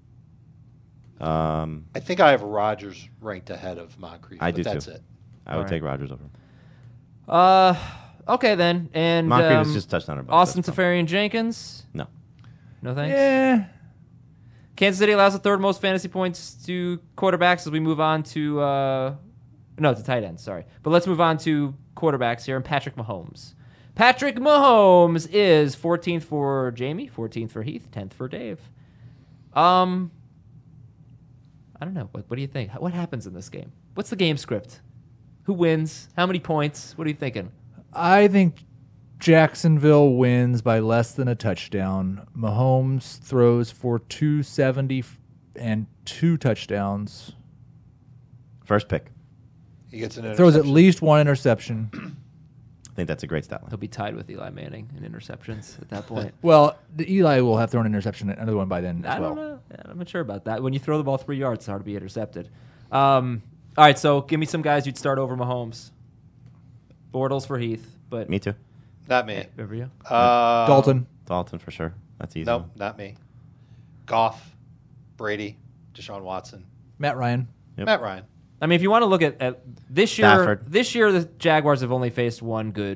Um, I think I have Rodgers ranked ahead of Moncrief. I but do that's too. it. I would All right. take Rodgers over him. Uh, okay then. And Moncrief um, is just touchdown or bust. Austin That's fine. Safarian Jenkins. No. No thanks. Yeah. Kansas City allows the third most fantasy points to quarterbacks as we move on to uh, no, to tight ends. Sorry, but let's move on to quarterbacks here. And Patrick Mahomes. Patrick Mahomes is fourteenth for Jamie, fourteenth for Heath, tenth for Dave. Um, I don't know. What, what do you think? What happens in this game? What's the game script? Who wins? How many points? What are you thinking? I think Jacksonville wins by less than a touchdown. Mahomes throws for two seventy f- and two touchdowns. First pick. He gets an Throws at interception. least one interception. I think that's a great stat line. He'll be tied with Eli Manning in interceptions at that point. Well, the Eli will have thrown an interception, another one by then as I well. don't know. Yeah, I'm not sure about that. When you throw the ball three yards, it's hard to be intercepted. Um, all right, so give me some guys you'd start over Mahomes. Bortles for Heath, but Me too. Not me. over you. Uh, Dalton. Dalton for sure. That's easy. Nope, not me. Goff, Brady, Deshaun Watson, Matt Ryan. Yep. Matt Ryan. I mean, if you want to look at, at this year, Stafford. this year the Jaguars have only faced one good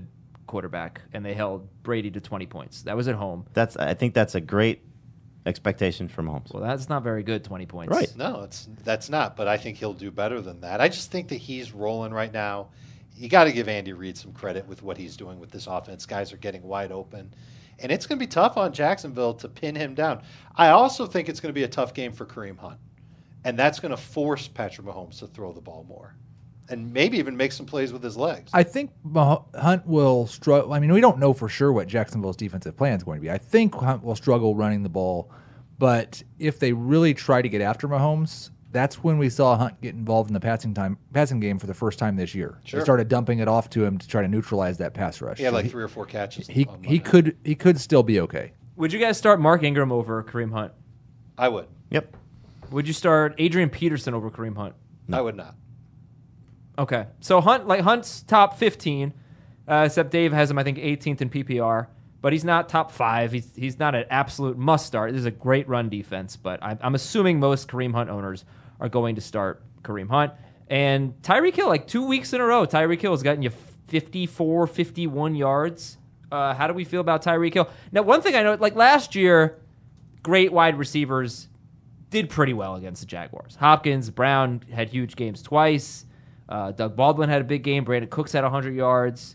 quarterback, and they held Brady to twenty points. That was at home. That's I think that's a great expectation from Mahomes. Well, that's not very good, twenty points. Right. No, it's that's not. But I think he'll do better than that. I just think that he's rolling right now. You got to give Andy Reid some credit with what he's doing with this offense. Guys are getting wide open. And it's going to be tough on Jacksonville to pin him down. I also think it's going to be a tough game for Kareem Hunt. And that's going to force Patrick Mahomes to throw the ball more. And maybe even make some plays with his legs. I think Mah- Hunt will struggle. I mean, we don't know for sure what Jacksonville's defensive plan is going to be. I think Hunt will struggle running the ball. But if they really try to get after Mahomes, that's when we saw Hunt get involved in the passing time, passing game for the first time this year. Sure. They started dumping it off to him to try to neutralize that pass rush. He had So like he, three or four catches. he on he Monday. could he could still be okay. Would you guys start Mark Ingram over Kareem Hunt? I would. Yep. Would you start Adrian Peterson over Kareem Hunt? I would not. Okay, so Hunt, like Hunt's top fifteen, uh, except Dave has him, I think, eighteenth in P P R, but he's not top five. He's he's not an absolute must start. This is a great run defense, but I'm, I'm assuming most Kareem Hunt owners are going to start Kareem Hunt. And Tyreek Hill, like two weeks in a row, Tyreek Hill has gotten you fifty-four, fifty-one yards. Uh, how do we feel about Tyreek Hill? Now, one thing I know, like last year, great wide receivers did pretty well against the Jaguars. Hopkins, Brown had huge games twice. Uh, Doug Baldwin had a big game. Brandon Cooks had one hundred yards.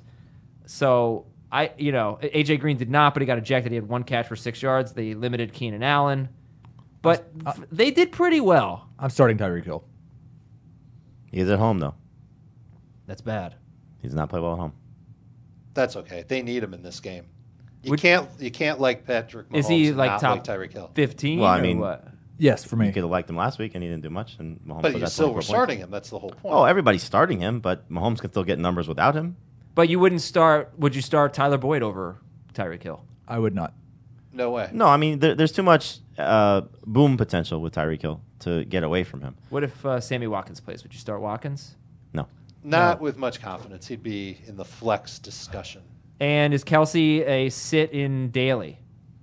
So, I, you know, A J Green did not, but he got ejected. He had one catch for six yards. They limited Keenan Allen. But uh, they did pretty well. I'm starting Tyreek Hill. He's at home though. That's bad. He does not play well at home. That's okay. They need him in this game. You Would- can't you can't like Patrick Mahomes Is he and like not top like Tyreek Hill. fifteen? Well, I or mean- what? Yes, for me. You could have liked him last week, and he didn't do much. And Mahomes But still you got still twenty-four were points. starting him. That's the whole point. Oh, everybody's starting him, but Mahomes can still get numbers without him. But you wouldn't start, would you start Tyler Boyd over Tyreek Hill? I would not. No way. No, I mean there, there's too much uh, boom potential with Tyreek Hill to get away from him. What if uh, Sammy Watkins plays? Would you start Watkins? No, Not with much confidence. He'd be in the flex discussion. And is Kelsey a sit in daily?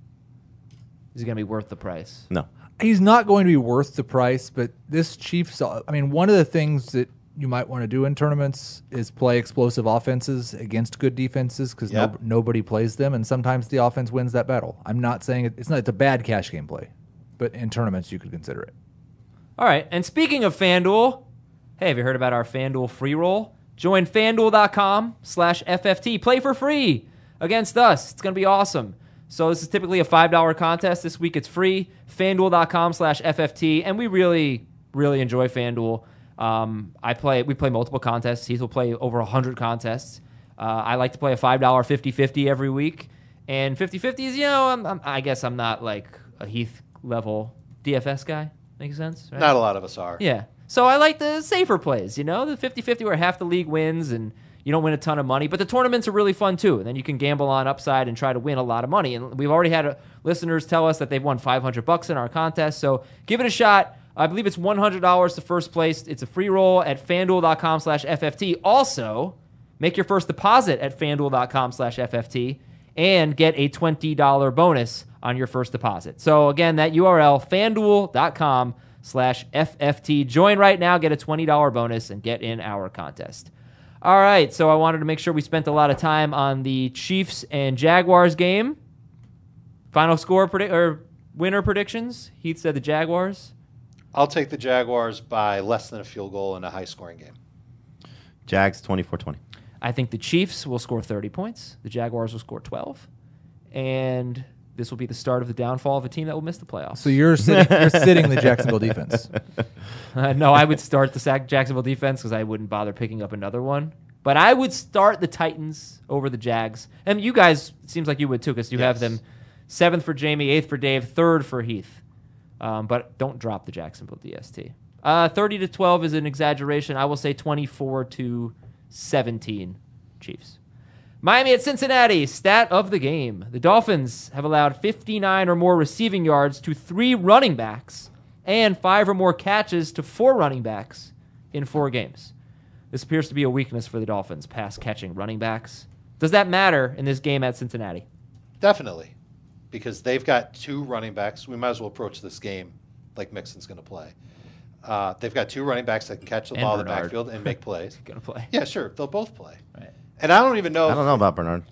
Is he going to be worth the price? no. He's not going to be worth the price, but this Chiefs, I mean, one of the things that you might want to do in tournaments is play explosive offenses against good defenses because Yep. no, nobody plays them, and sometimes the offense wins that battle. I'm not saying it, it's not it's a bad cash game play, but in tournaments you could consider it. All right. And speaking of FanDuel, hey, have you heard about our FanDuel free roll? Join FanDuel.com slash FFT. Play for free against us. It's going to be awesome. So this is typically a five dollar contest. This week it's free. FanDuel.com slash FFT. And we really, really enjoy FanDuel. Um, I play. We play multiple contests. Heath will play over one hundred contests. Uh, I like to play a five dollar fifty-fifty every week. And fifty-fifty is, you know, I'm, I'm, I guess I'm not like a Heath level D F S guy. Makes sense? Right? Not a lot of us are. Yeah. So I like the safer plays, you know, the fifty-fifty where half the league wins and you don't win a ton of money. But the tournaments are really fun, too. And then you can gamble on upside and try to win a lot of money. And we've already had uh, listeners tell us that they've won five hundred bucks in our contest. So give it a shot. I believe it's one hundred dollars to first place. It's a free roll at FanDuel.com slash FFT. Also, make your first deposit at FanDuel.com slash FFT and get a twenty dollars bonus on your first deposit. So, again, that U R L, FanDuel.com slash FFT. Join right now, get a twenty dollars bonus, and get in our contest. All right, so I wanted to make sure we spent a lot of time on the Chiefs and Jaguars game. Final score predi- or winner predictions? Heath said the Jaguars. I'll take the Jaguars by less than a field goal in a high-scoring game. Jags twenty-four twenty. I think the Chiefs will score thirty points. The Jaguars will score twelve. And this will be the start of the downfall of a team that will miss the playoffs. So you're sitting, you're sitting the Jacksonville defense. Uh, no, I would start the Sac- Jacksonville defense because I wouldn't bother picking up another one. But I would start the Titans over the Jags. And you guys, it seems like you would too because you have Yes. them seventh for Jamie, eighth for Dave, third for Heath. Um, but don't drop the Jacksonville D S T. Uh, thirty to twelve is an exaggeration. I will say twenty-four to seventeen Chiefs. Miami at Cincinnati, stat of the game. The Dolphins have allowed fifty-nine or more receiving yards to three running backs and five or more catches to four running backs in four games. This appears to be a weakness for the Dolphins, pass catching running backs. Does that matter in this game at Cincinnati? Definitely, because they've got two running backs. We might as well approach this game like Mixon's going to play. Uh, they've got two running backs that can catch the And ball in the Bernard. backfield and make plays. Gonna play. Yeah, sure, they'll both play. Right. And I don't even know. I don't know about Bernard.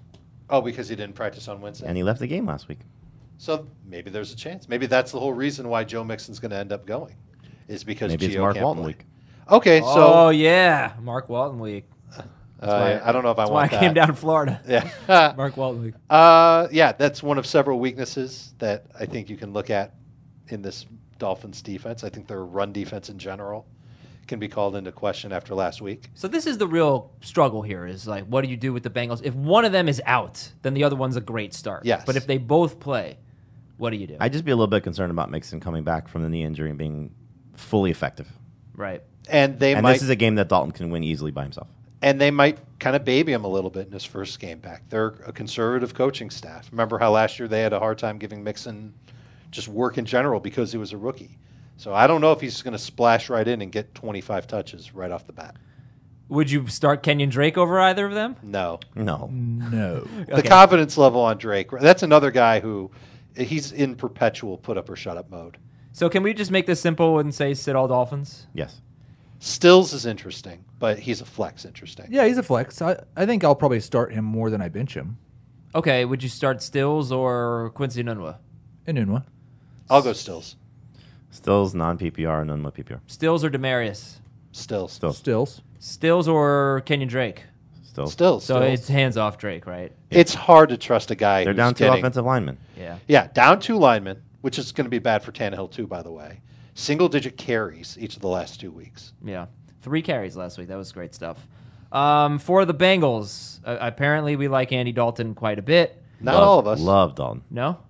Oh, because he didn't practice on Wednesday? and he left the game last week. So maybe there's a chance. Maybe that's the whole reason why Joe Mixon's going to end up going, is because Maybe it's Gio Mark can't Walton play. week. Okay, so oh yeah, Mark Walton week. uh, I don't know if I That's why want I that. came down to Florida. Yeah. Mark Walton week. Uh, yeah, that's one of several weaknesses that I think you can look at in this Dolphins defense. I think their run defense in general can be called into question after last week. So this is the real struggle here is like, what do you do with the Bengals? If one of them is out, then the other one's a great start. Yes. But if they both play, what do you do? I'd just be a little bit concerned about Mixon coming back from the knee injury and being fully effective. right. And they And might this is a game that Dalton can win easily by himself. and they might kind of baby him a little bit in his first game back. They're a conservative coaching staff. Remember how last year they had a hard time giving Mixon just work in general because he was a rookie. So I don't know if he's going to splash right in and get twenty-five touches right off the bat. Would you start Kenyon Drake over either of them? No. No. No. The confidence level on Drake, that's another guy who he's in perpetual put up or shut up mode. So can we just make this simple and say sit all Dolphins? Yes. Stills is interesting, but he's a flex interesting. Yeah, he's a flex. I, I think I'll probably start him more than I bench him. Okay, would you start Stills or Quincy Nunwa? Inunwa. I'll go Stills. Stills, non-P P R, none with P P R. Stills or Demarius? Stills. Stills. Stills. Stills or Kenyon Drake? Stills. Stills. So Stills. it's hands off Drake, right? It's hard to trust a guy They're who's down two getting, offensive linemen. Yeah. Yeah, down two linemen, which is going to be bad for Tannehill too, by the way. Single-digit carries each of the last two weeks. Yeah. Three carries last week. That was great stuff. Um, for the Bengals, uh, apparently we like Andy Dalton quite a bit. Not Love- all of us. Love Dalton. No?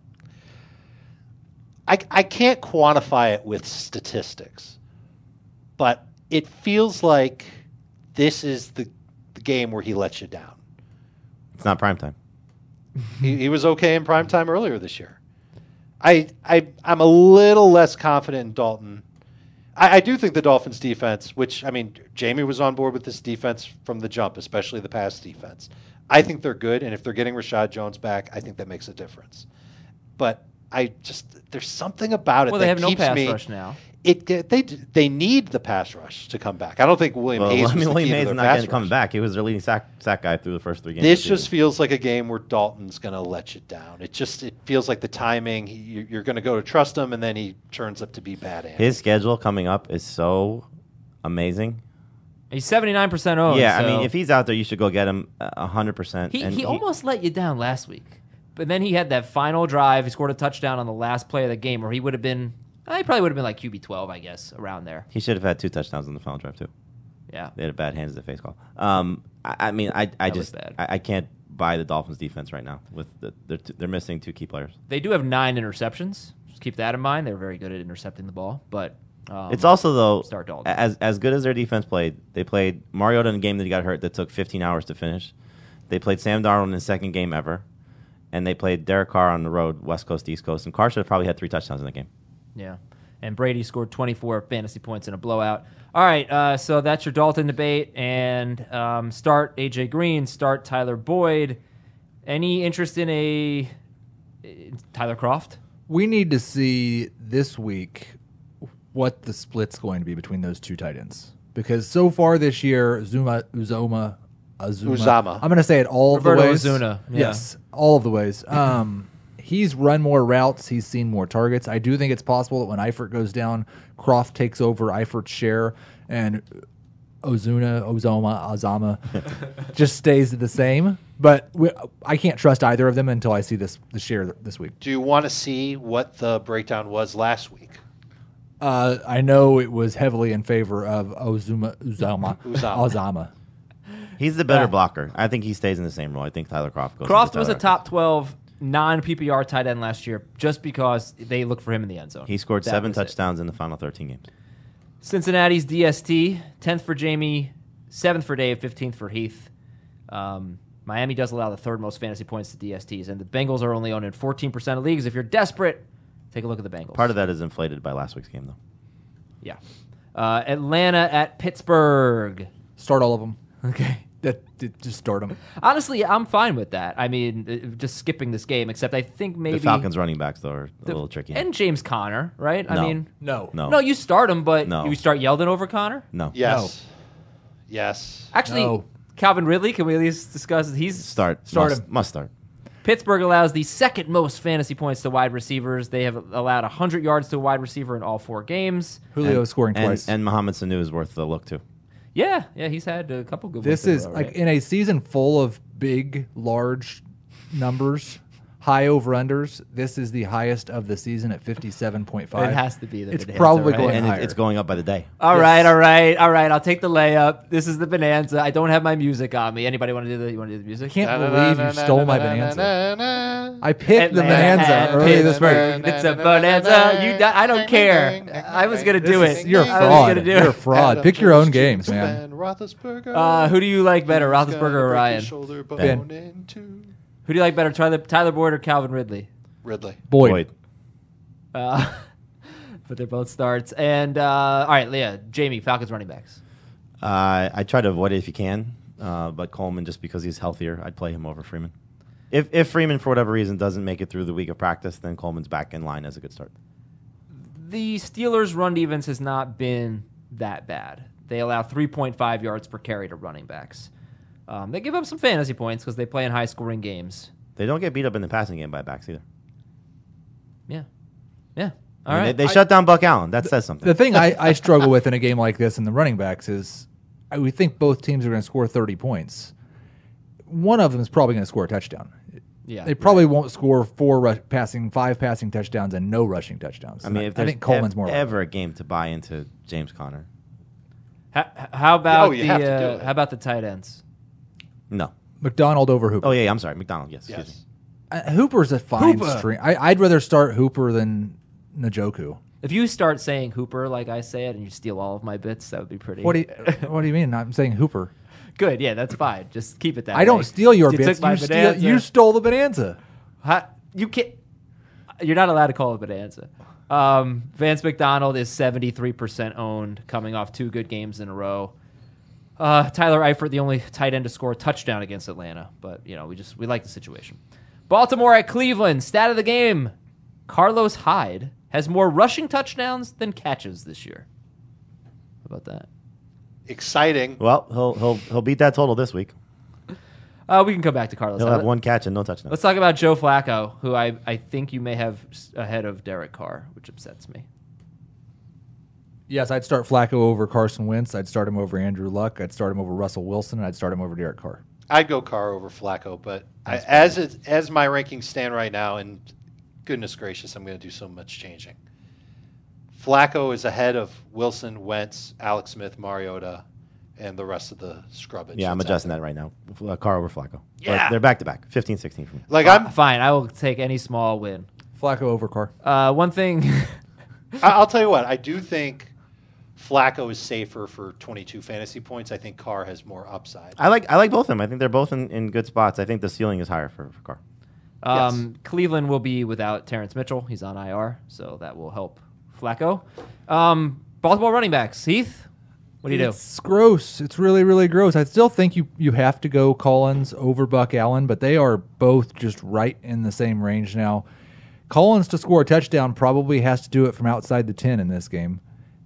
I, I can't quantify it with statistics, but it feels like this is the, the game where he lets you down. It's not prime time. he, he was okay in prime time earlier this year. I, I, I'm a little less confident in Dalton. I, I do think the Dolphins defense, which, I mean, Jamie was on board with this defense from the jump, especially the pass defense. I think they're good, and if they're getting Rashad Jones back, I think that makes a difference. But I just, there's something about it Well, that they have no keeps pass me, rush now. It they they need the pass rush to come back. I don't think William Well, Hayes I was mean, the William key to Hayes their is not pass going to come rush. back. He was their leading sack sack guy through the first three games. This of the just season. feels like a game where Dalton's going to let you down. It just it feels like the timing. He, you- you're going to go to trust him, and then he turns up to be bad. Andy. His schedule coming up is so amazing. He's seventy-nine percent owned. yeah, I so- mean, if he's out there, you should go get him a hundred percent. He, And he almost let you down last week. But then he had that final drive. He scored a touchdown on the last play of the game where he would have been, uh, he probably would have been like Q B twelve, I guess, around there. He should have had two touchdowns on the final drive too. Yeah. They had a bad hands at the face call. Um, I, I mean, I, I That was just bad. I, I can't buy the Dolphins defense right now. With the, they're t- they're missing two key players. They do have nine interceptions. Just keep that in mind. They're very good at intercepting the ball. But um, It's also though start Dalton. as as good as their defense played. They played Mariota in a game that he got hurt that took fifteen hours to finish. They played Sam Darnold in his second game ever, and they played Derek Carr on the road, West Coast, East Coast, and Carr should have probably had three touchdowns in that game. Yeah. And Brady scored twenty-four fantasy points in a blowout. All right, uh, so that's your Dalton debate. And um, start A J Green, start Tyler Boyd. Any interest in a in Tyler Croft? We need to see this week what the split's going to be between those two tight ends. Because so far this year, Zuma, Uzoma, Azuma, Uzama. I'm going to say it all of Roberto the ways. Ozuna, yeah. Yes, all of the ways. Um, he's run more routes. He's seen more targets. I do think it's possible that when Eifert goes down, Croft takes over Eifert's share, and Ozuna, Ozoma, Azama just stays the same. But we, I can't trust either of them until I see this the share this week. Do you want to see what the breakdown was last week? Uh, I know it was heavily in favor of Ozuma, Uzama, Uzama. Azama. He's the better Yeah. blocker. I think he stays in the same role. I think Tyler Croft goes. Croft into was a Tyler. top twelve non-P P R tight end last year just because they look for him in the end zone. He scored That seven was it. touchdowns in the final thirteen games. Cincinnati's D S T, tenth for Jamie, seventh for Dave, fifteenth for Heath. Um, Miami does allow the third most fantasy points to D S Ts, and the Bengals are only owned in fourteen percent of leagues. If you're desperate, take a look at the Bengals. Part of that is inflated by last week's game, though. Yeah. Uh, Atlanta at Pittsburgh. Start all of them. Okay. That, that- just start them. Honestly, I'm fine with that. I mean, uh, just skipping this game, except I think maybe The Falcons running backs, though, are a the- little tricky. And James Conner, right? I No. mean, No. no. no, you start him, but No. you start Yeldon over Connor. No. Yes. Yes. Actually, No. Calvin Ridley. Can we at least discuss? He's Start. Start must, him. Must start. Pittsburgh allows the second most fantasy points to wide receivers. They have allowed one hundred yards to a wide receiver in all four games. Julio and, scoring and, twice. And Mohamed Sanu is worth the look, too. Yeah, yeah, he's had a couple good This ones. in a is row, like right? in a season full of big, large numbers, high over-unders. This is the highest of the season at fifty-seven point five. It has to be the It's Bonanza, probably right? going And higher. it, it's going up by the day. All Yes. right, all right, all right. I'll take the layup. This is the Bonanza. I don't have my music on me. Anybody want to do the? You want to do the music? Can't believe you stole my Bonanza. I picked the Atlanta Bonanza and earlier this Pittsburgh. week. It's a Bonanza. You, di- I don't care. I was gonna do This it. is- You're a I was fraud. gonna do You're a it. fraud. Pick your own games, man. Uh, who do you like better, Roethlisberger or Ryan? Ben. Who do you like better, Tyler, Tyler Boyd or Calvin Ridley? Ridley. Boyd. Uh, but they're both starts. And uh, all right, Leah, Jamie, Falcons running backs. Uh, I try to avoid it if you can, uh, but Coleman, just because he's healthier, I'd play him over Freeman. If if Freeman, for whatever reason, doesn't make it through the week of practice, then Coleman's back in line as a good start. The Steelers' run defense has not been that bad. They allow three point five yards per carry to running backs. Um, they give up some fantasy points because they play in high-scoring games. They don't get beat up in the passing game by backs either. Yeah. Yeah. All I mean, right. They, they shut down Buck Allen. That says something. The thing I, I struggle with in a game like this in the running backs is I would think both teams are going to score thirty points. One of them is probably going to score a touchdown. Yeah. They probably won't score four rush, passing, five passing touchdowns and no rushing touchdowns. I mean, if I there's think Coleman's ev- more ever a game to buy into James Conner, How, how about Oh, you the have to do uh, it. how about the tight ends? no. McDonald over Hooper. Oh yeah, yeah I'm sorry, McDonald. Yes, excuse me. Yes. Uh, Hooper's a fine Hooper. string. I, I'd rather start Hooper than Njoku. If you start saying Hooper like I say it and you steal all of my bits, that would be pretty. What do you What do you mean? I'm saying Hooper. Good. Yeah, that's fine. Just keep it that way. I don't steal your you bits. Took my You, steal, bonanza. you stole the bonanza. How, you can't. You're not allowed to call it bonanza. Um, Vance McDonald is seventy-three percent owned, coming off two good games in a row. Uh, Tyler Eifert, the only tight end to score a touchdown against Atlanta, but you know we just we like the situation. Baltimore at Cleveland. Stat of the game: Carlos Hyde has more rushing touchdowns than catches this year. How about that? Exciting. Well, he'll he'll he'll beat that total this week. Uh, we can come back to Carlos. He'll Hyde. have one catch and no touchdown. Let's talk about Joe Flacco, who I, I think you may have s- ahead of Derek Carr, which upsets me. Yes, I'd start Flacco over Carson Wentz. I'd start him over Andrew Luck. I'd start him over Russell Wilson. And I'd start him over Derek Carr. I'd go Carr over Flacco, but I, as it, as my rankings stand right now, and goodness gracious, I'm going to do so much changing. Flacco is ahead of Wilson, Wentz, Alex Smith, Mariota, and the rest of the scrubbage. yeah, I'm that's adjusting out that right now. Uh, Carr over Flacco. Yeah. But they're back to back. fifteen sixteen for me. there. Like Uh, I'm, fine, I will take any small win. Flacco over Carr. Uh, one thing, I- I'll tell you what. I do think Flacco is safer for twenty-two fantasy points. I think Carr has more upside. I like I like both of them. I think they're both in, in good spots. I think the ceiling is higher for, for Carr. um, Cleveland will be without Terrence Mitchell. He's on I R, so that will help Flacco. Um, Baltimore running backs. Heath, what do you do? It's gross. It's really, really gross. I still think you, you have to go Collins over Buck Allen, but they are both just right in the same range now. Collins to score a touchdown probably has to do it from outside the ten in this game,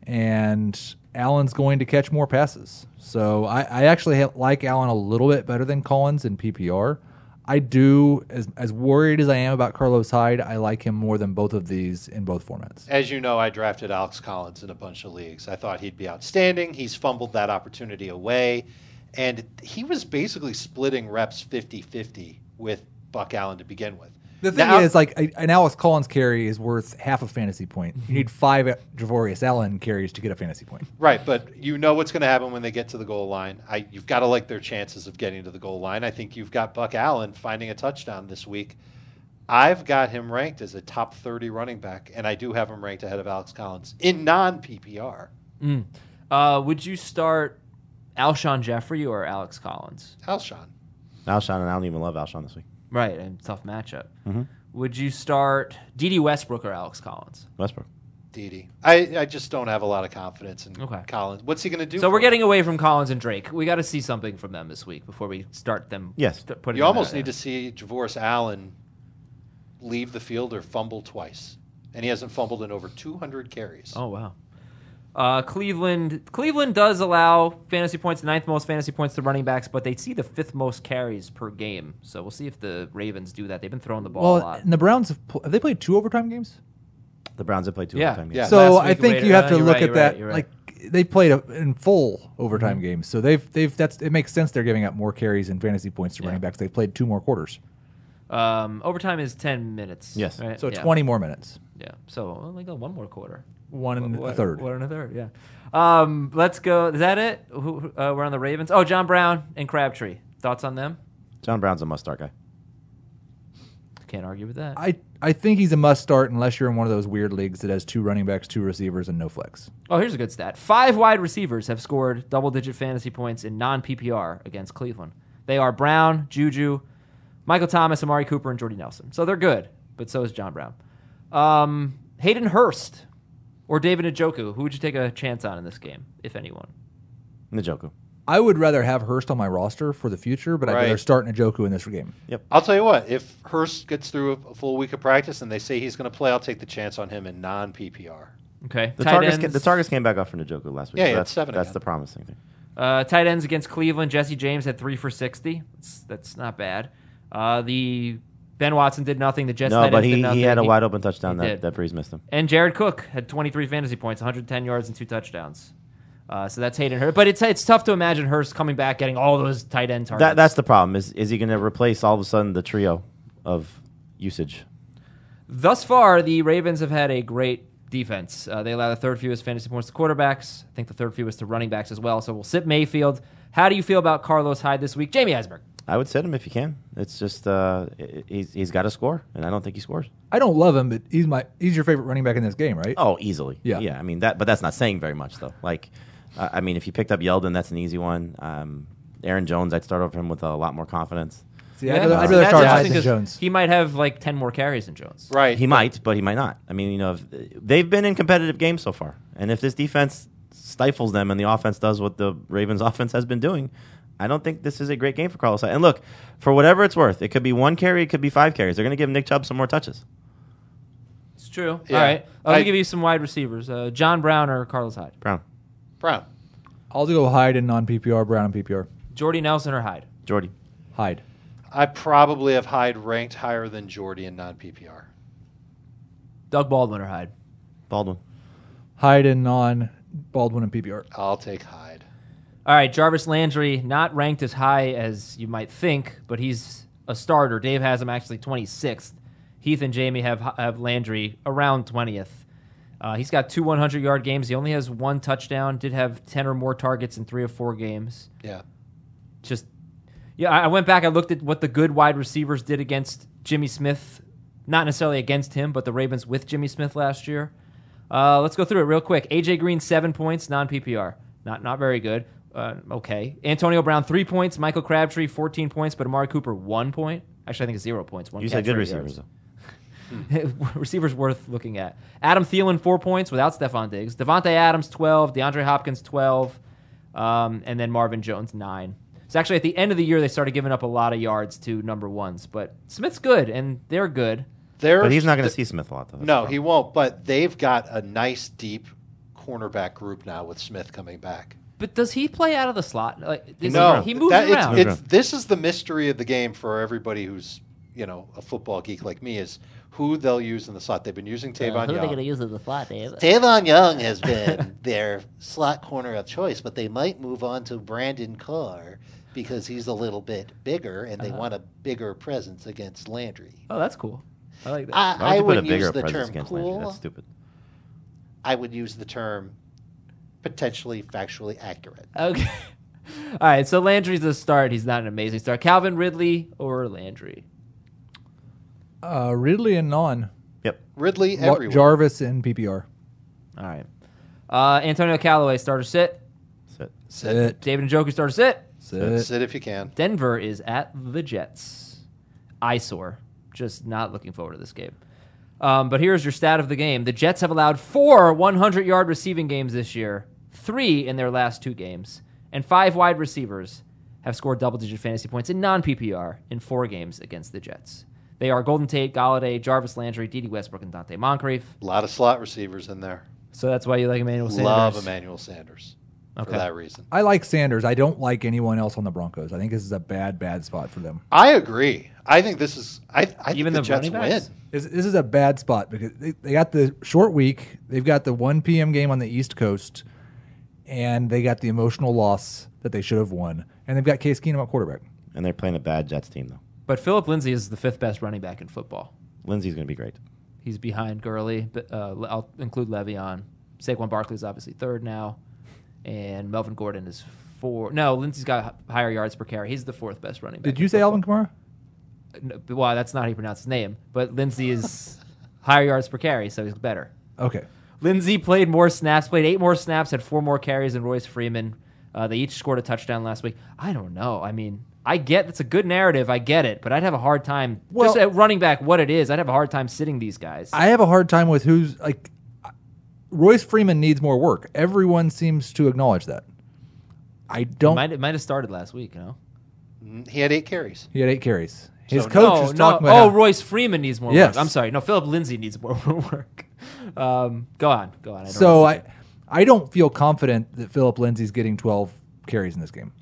and Allen's going to catch more passes. So I, I actually ha- like Allen a little bit better than Collins in P P R. I do, as as worried as I am about Carlos Hyde, I like him more than both of these in both formats. As you know, I drafted Alex Collins in a bunch of leagues. I thought he'd be outstanding. He's fumbled that opportunity away. And he was basically splitting reps fifty-fifty with Buck Allen to begin with. The thing Now- is, like, a, an Alex Collins carry is worth half a fantasy point. You need five Javorius Allen carries to get a fantasy point. Right, but you know what's going to happen when they get to the goal line. I, you've got to like their chances of getting to the goal line. I think you've got Buck Allen finding a touchdown this week. I've got him ranked as a top thirty running back, and I do have him ranked ahead of Alex Collins in non-P P R. Mm. Uh, would you start Alshon Jeffrey or Alex Collins? Alshon. Alshon, and I don't even love Alshon this week. Right, and tough matchup. Mm-hmm. Would you start D D Westbrook or Alex Collins? Westbrook. Didi. I, I just don't have a lot of confidence in Okay. Collins. What's he going to do? So for we're him? getting away from Collins and Drake. We got to see something from them this week before we start them. Yes. st- putting You them almost out need there. to see Javorius Allen leave the field or fumble twice, and he hasn't fumbled in over two hundred carries. Oh wow. Uh, Cleveland Cleveland does allow fantasy points, ninth most fantasy points to running backs, but they see the fifth most carries per game. So we'll see if the Ravens do that. They've been throwing the ball Well, a lot. and the Browns have, pl- have they played two overtime games? The Browns have played two Yeah. overtime games. Yeah. So Last I week, think Raider- you have uh, to you're look right, at you're that. right, you're right. Like they played a, in full overtime games, so they've they've that's it makes sense they're giving up more carries and fantasy points to Yeah. running backs. They've played two more quarters, Um, overtime is ten minutes. Yes. right? so yeah. twenty more minutes, Yeah. So only go one more quarter. one and What- a third. One and a third. Yeah. Um, let's go. Is that it? Who, who- uh, we're on the Ravens. Oh, John Brown and Crabtree. Thoughts on them? John Brown's a must-start guy. Can't argue with that. I I think he's a must start unless you're in one of those weird leagues that has two running backs, two receivers, and no flex. Oh, here's a good stat. Five wide receivers have scored double-digit fantasy points in non-P P R against Cleveland. They are Brown, Juju, Michael Thomas, Amari Cooper, and Jordy Nelson. So they're good, but so is John Brown. Um, Hayden Hurst or David Njoku. Who would you take a chance on in this game, if anyone? Njoku. I would rather have Hurst on my roster for the future, but I'd Right. rather start Njoku in this game. I'll tell you what. If Hurst gets through a, a full week of practice and they say he's going to play, I'll take the chance on him in non-P P R. Okay. The Tight targets, ends. ca- the targets came back up for Njoku last week. Yeah, so he had that's, seven That's again. the promising thing. Uh, tight ends against Cleveland. Jesse James had three for sixty. That's, that's not bad. Uh, the Ben Watson did nothing. The Jets No, tight but ends did he, nothing. he had a wide open touchdown he did. that, that Breeze missed him. And Jared Cook had twenty-three fantasy points, one hundred ten yards, and two touchdowns. Uh, so that's Hayden Hurst. But it's it's tough to imagine Hurst coming back getting all those tight end targets. That, that's the problem. Is is he going to replace all of a sudden the trio of usage? Thus far, the Ravens have had a great defense. Uh, they allow the third fewest fantasy points to quarterbacks. I think the third fewest to running backs as well. So we'll sit Mayfield. How do you feel about Carlos Hyde this week? Jamie Eisberg. I would sit him if you can. It's just uh, i- he's he's got to score, and I don't think he scores. I don't love him, but he's my he's your favorite running back in this game, right? Oh, easily. Yeah. yeah. I mean that, but that's not saying very much though. Like, uh, I mean, if you picked up Yeldon, that's an easy one. Um, Aaron Jones, I'd start over him with a lot more confidence. See, I'd rather, Yeah, I'd see, rather that's start interesting Hyde than 'cause Jones. He might have like ten more carries than Jones. Right. He might, but he might not. I mean, you know, if, they've been in competitive games so far, and if this defense stifles them and the offense does what the Ravens' offense has been doing, I don't think this is a great game for Carlos Hyde. And look, for whatever it's worth, it could be one carry, it could be five carries. They're going to give Nick Chubb some more touches. It's true. Yeah. All right. I'll I- give you some wide receivers. Uh, John Brown or Carlos Hyde? Brown, Brown. I'll go Hyde in non-P P R, Brown in P P R. Jordy Nelson or Hyde? Jordy, Hyde. I probably have Hyde ranked higher than Jordy in non-P P R. Doug Baldwin or Hyde? Baldwin, Hyde in non, Baldwin in P P R. I'll take Hyde. All right, Jarvis Landry, not ranked as high as you might think, but he's a starter. Dave has him actually twenty-sixth. Heath and Jamie have have Landry around twentieth. Uh, he's got two hundred-yard games. He only has one touchdown. Did have ten or more targets in three or four games. Yeah. Just, yeah, I I went back. I looked at what the good wide receivers did against Jimmy Smith. Not necessarily against him, but the Ravens with Jimmy Smith last year. Uh, let's go through it real quick. A J Green, seven points, non-P P R. Not not very good. Uh, okay. Antonio Brown, three points. Michael Crabtree, fourteen points, but Amari Cooper, one point. Actually, I think it's zero points. One you catch said good for eight receivers. yards. Though. Receivers worth looking at. Adam Thielen, four points without Stephon Diggs. Devontae Adams, twelve. DeAndre Hopkins, twelve. Um, and then Marvin Jones, nine. So actually, at the end of the year, they started giving up a lot of yards to number ones. But Smith's good, and they're good. They're, But he's not going to th- see Smith a lot, though. That's No, the he problem. won't. But they've got a nice, deep cornerback group now with Smith coming back. But does he play out of the slot? Like, is No, he, he moves that- it's- around. It's, this is the mystery of the game for everybody who's you know a football geek like me is who they'll use in the slot. They've been using Tavon who are they Young. going to use in the slot, Dave? Tavon Young has been their slot corner of choice, but they might move on to Brandon Carr because he's a little bit bigger and they Uh-huh. want a bigger presence against Landry. Oh, that's cool. I like that. I, Why would I you put a wouldn't bigger use the presence term against Landry? cool. That's stupid. I would use the term potentially factually accurate. Okay. All right, so Landry's the start. He's not an amazing start. Calvin Ridley or Landry? Uh, Ridley and non. Yep. Ridley Wa- everywhere. Jarvis in P P R. All right. Uh, Antonio Callaway, starter sit. Sit. Sit. David Njoku, starter sit. Sit. Sit if you can. Denver is at the Jets. Eyesore. Just not looking forward to this game. Um, but here's your stat of the game. The Jets have allowed four hundred-yard receiving games this year, three in their last two games, and five wide receivers have scored double-digit fantasy points in non-P P R in four games against the Jets. They are Golden Tate, Galladay, Jarvis Landry, Dede Westbrook, and Dante Moncrief. A lot of slot receivers in there. So that's why you like Emmanuel Sanders. Love Emmanuel Sanders Okay. for that reason. I like Sanders. I don't like anyone else on the Broncos. I think this is a bad, bad spot for them. I agree. I think this is. I, I Even think the the Jets running backs? win. This, this is a bad spot because they, they got the short week. They've got the one p.m. game on the East Coast, and they got the emotional loss that they should have won. And they've got Case Keenum at quarterback. And they're playing a bad Jets team, though. But Philip Lindsay is the fifth best running back in football. Lindsey's going to be great. He's behind Gurley. But, uh, I'll include Le'Veon. Saquon Barkley is obviously third now. And Melvin Gordon is four. No, Lindsey's got higher yards per carry. He's the fourth best running back. Did you say Alvin Kamara? No, well, that's not how you pronounce his name. But Lindsey is higher yards per carry, so he's better. Okay. Lindsey played more snaps, played eight more snaps, had four more carries than Royce Freeman. Uh, they each scored a touchdown last week. I don't know. I mean, I get it's a good narrative. I get it. But I'd have a hard time, Well- just at running back, what it is, I'd have a hard time sitting these guys. I have a hard time with who's like Royce Freeman needs more work. Everyone seems to acknowledge that. I It don't. might, it might have started last week, you know? Mm, He had eight carries. He had eight carries. His So coach no, was no. talking Oh, about. how- Royce Freeman needs more Yes. work. I'm sorry. No, Philip Lindsay needs more work. Um, go on. Go on. I don't so know. I, I don't feel confident that Philip Lindsay's getting twelve carries in this game.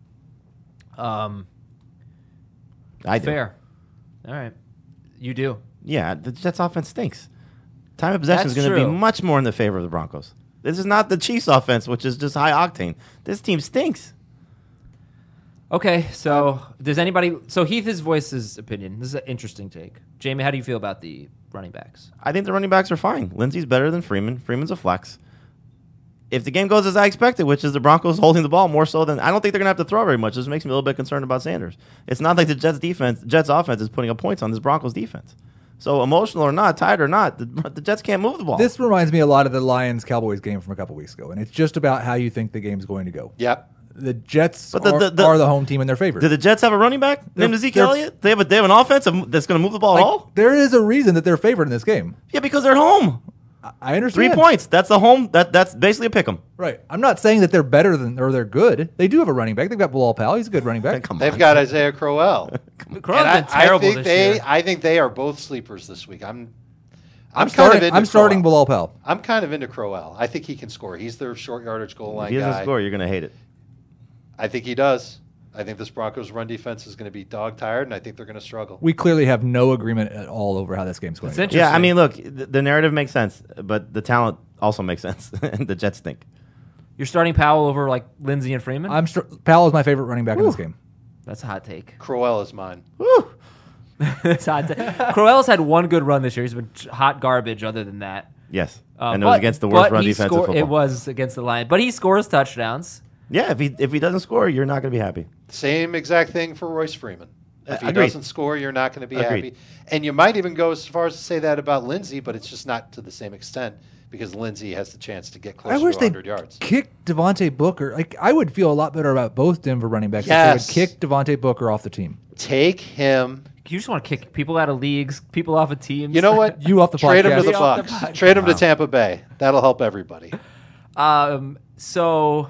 Um, I do. fair. All right. You do. Yeah, the Jets offense stinks. Time of possession is That's going to be true. much more in the favor of the Broncos. This is not the Chiefs offense, which is just high octane. This team stinks. Okay, so does anybody? So Heath's voice's opinion. This is an interesting take. Jamie, how do you feel about the running backs? I think the running backs are fine. Lindsey's better than Freeman. Freeman's a flex. If the game goes as I expected, which is the Broncos holding the ball more so than I don't think they're going to have to throw very much. This makes me a little bit concerned about Sanders. It's not like the Jets defense, Jets offense is putting up points on this Broncos defense. So emotional or not, tired or not, the, the Jets can't move the ball. This reminds me a lot of the Lions Cowboys game from a couple weeks ago, and it's just about how you think the game's going to go. Yep. The Jets But the- are, the- the- are the home team in their favor. Do the Jets have a running back named They're- Ezekiel they're- Elliott? They have a they have an offense that's going to move the ball at Like, all? there is a reason that they're favored in this game. Yeah, because they're home. I- I understand. Three points. That's the home. That that's basically a pick 'em. Right. I'm not saying that they're better than or they're good. They do have a running back. They've got Bilal Powell. He's a good running back. Come They've on. got Isaiah Crowell. Crowell's And I, been terrible I think this they, year. I think they are both sleepers this week. I'm, I'm, I'm kind starting. of into I'm starting Crowell. Bilal Powell. I'm kind of into Crowell. I think he can score. He's their short yardage goal If line he doesn't guy. score, you're going to hate it. I think he does. I think this Broncos run defense is going to be dog tired, and I think they're going to struggle. We clearly have no agreement at all over how this game's going. It's to go. interesting. Yeah, I mean, look, the, the narrative makes sense, but the talent also makes sense. And the Jets stink. You're starting Powell over like Lindsey and Freeman. I'm str- Powell is my favorite running back in this game. That's a hot take. Crowell is mine. Woo! That's a hot take. Crowell's had one good run this year. He's been hot garbage. Other than that, Yes. Uh, and it was but- against the worst but run he defense score- in football. It was against the Lions, but he scores touchdowns. Yeah, if he if he doesn't score, you're not going to be happy. Same exact thing for Royce Freeman. If he Agreed. doesn't score, you're not going to be Agreed. happy. And you might even go as far as to say that about Lindsey, but it's just not to the same extent because Lindsey has the chance to get I closer wish to they one hundred yards. kicked Devontae Booker. Like I would feel a lot better about both Denver running backs Yes. if they would kick Devontae Booker off the team. Take him. You just want to kick people out of leagues, people off of teams. You know what? You off the Trade him to podcast. the Me off the Bucks. podcast. Trade him to Tampa Bay. That'll help everybody. Um. So,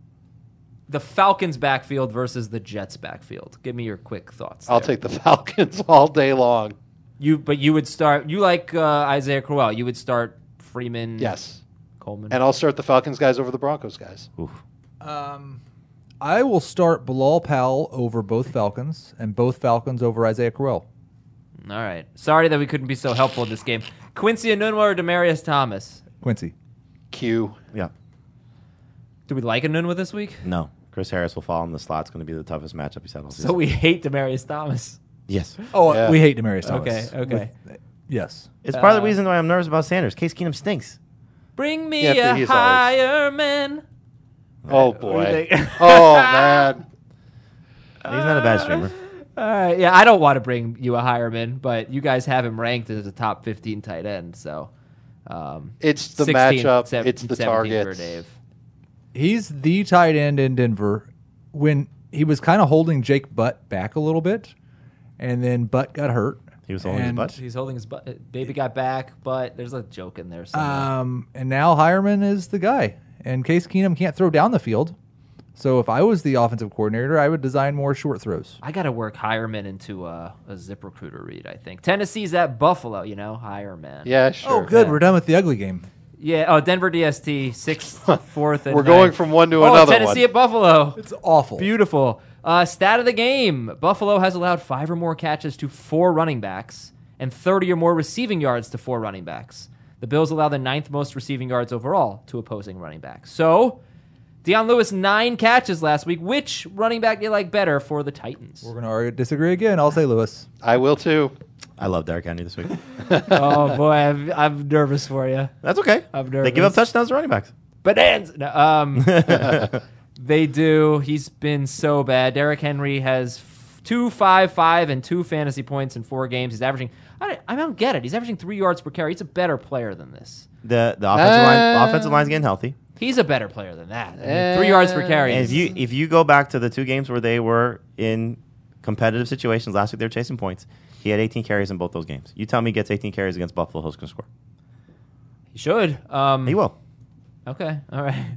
the Falcons' backfield versus the Jets' backfield. Give me your quick thoughts. I'll there. take the Falcons all day long. you, but you would start. You like uh, Isaiah Crowell. You would start Freeman. Yes. Coleman. And I'll start the Falcons guys over the Broncos guys. Oof. Um, I will start Bilal Powell over both Falcons and both Falcons over Isaiah Crowell. All right. Sorry that we couldn't be so helpful in this game. Quincy Enunwa or Demarius Thomas? Quincy. Q. Yeah. Do we like Enunwa this week? No. Chris Harris will fall in the slot. It's going to be the toughest matchup he's had all season. So we hate Demarius Thomas. yes. Oh, Yeah. we hate Demarius Thomas. Okay, okay. With- yes. It's part of Uh, the reason why I'm nervous about Sanders. Case Keenum stinks. Bring me Yeah, but a he's higher man. Oh, What do boy. you think? Oh, man. He's not a bad streamer. All right. Yeah, I don't want to bring you a higher man, but you guys have him ranked as a top fifteen tight end. So um, It's the sixteenth, matchup. sev- It's the seventeenth target. for Dave. He's the tight end in Denver. When he was kind of holding Jake Butt back a little bit, and then Butt got hurt. He was holding his and, butt? He's holding his butt. Baby got back, but there's a joke in there somewhere. Um, and now Hireman is the guy. And Case Keenum can't throw down the field. So if I was the offensive coordinator, I would design more short throws. I got to work Hireman into a, a ZipRecruiter read, I think. Tennessee's at Buffalo, you know, Hireman. Yeah, sure. Oh, good. Yeah. We're done with the ugly game. Yeah. Oh, Denver D S T sixth, fourth, and We're going ninth. from one to oh, another Tennessee one. at Buffalo. It's awful. Beautiful. Uh, stat of the game: Buffalo has allowed five or more catches to four running backs and thirty or more receiving yards to four running backs. The Bills allow the ninth most receiving yards overall to opposing running backs. So, Deion Lewis, nine catches last week. Which running back do you like better for the Titans? We're going to disagree again. I'll say Lewis. I will too. I love Derrick Henry this week. oh, boy, I'm, I'm nervous for you. That's okay. I'm They give up nervous. touchdowns to running backs. Bonanza. No, um, they do. He's been so bad. Derrick Henry has f- two, five, five, and two fantasy points in four games. He's averaging. I don't, I don't get it. He's averaging three yards per carry. He's a better player than this. The the offensive line Uh, offensive line's getting healthy. He's a better player than that. I mean, three yards per carry. And is- if you if you go back to the two games where they were in competitive situations last week, they were chasing points. He had eighteen carries in both those games. You tell me he gets eighteen carries against Buffalo, who's going to score? he should. Um, He will. Okay. All right.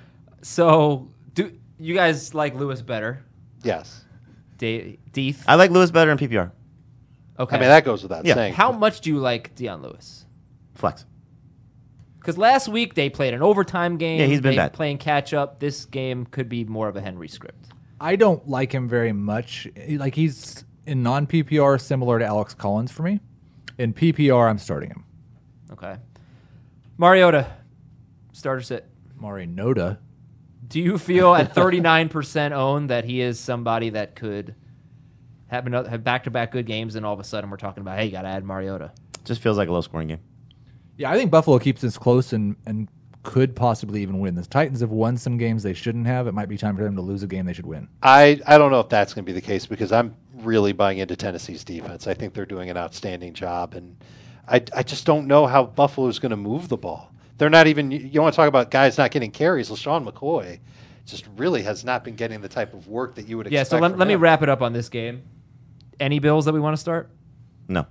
So, do you guys like Lewis better? Yes. Da- Deeth? I like Lewis better in P P R. Okay. I mean, that goes without Yeah. saying. How much do you like Deion Lewis? Flex. Because last week they played an overtime game. Yeah, he's been they bad. playing catch up. This game could be more of a Henry script. I don't like him very much. He- Like he's in non-P P R similar to Alex Collins for me. In P P R, I'm starting him. Okay. Mariota, starter sit. Mari Noda. Do you feel at thirty-nine percent owned that he is somebody that could have, another, have back-to-back good games, and all of a sudden we're talking about, hey, you got to add Mariota? Just feels like a low scoring game. Yeah, I think Buffalo keeps this close and, and could possibly even win. The Titans have won some games they shouldn't have. It might be time for them to lose a game they should win. I, I don't know if that's going to be the case because I'm really buying into Tennessee's defense. I think they're doing an outstanding job, and I, I just don't know how Buffalo's going to move the ball. They're not even – you want to talk about guys not getting carries. LaShawn McCoy just really has not been getting the type of work that you would Yeah, expect so let, from let me him. wrap it up on this game. Any Bills that we want to start? No.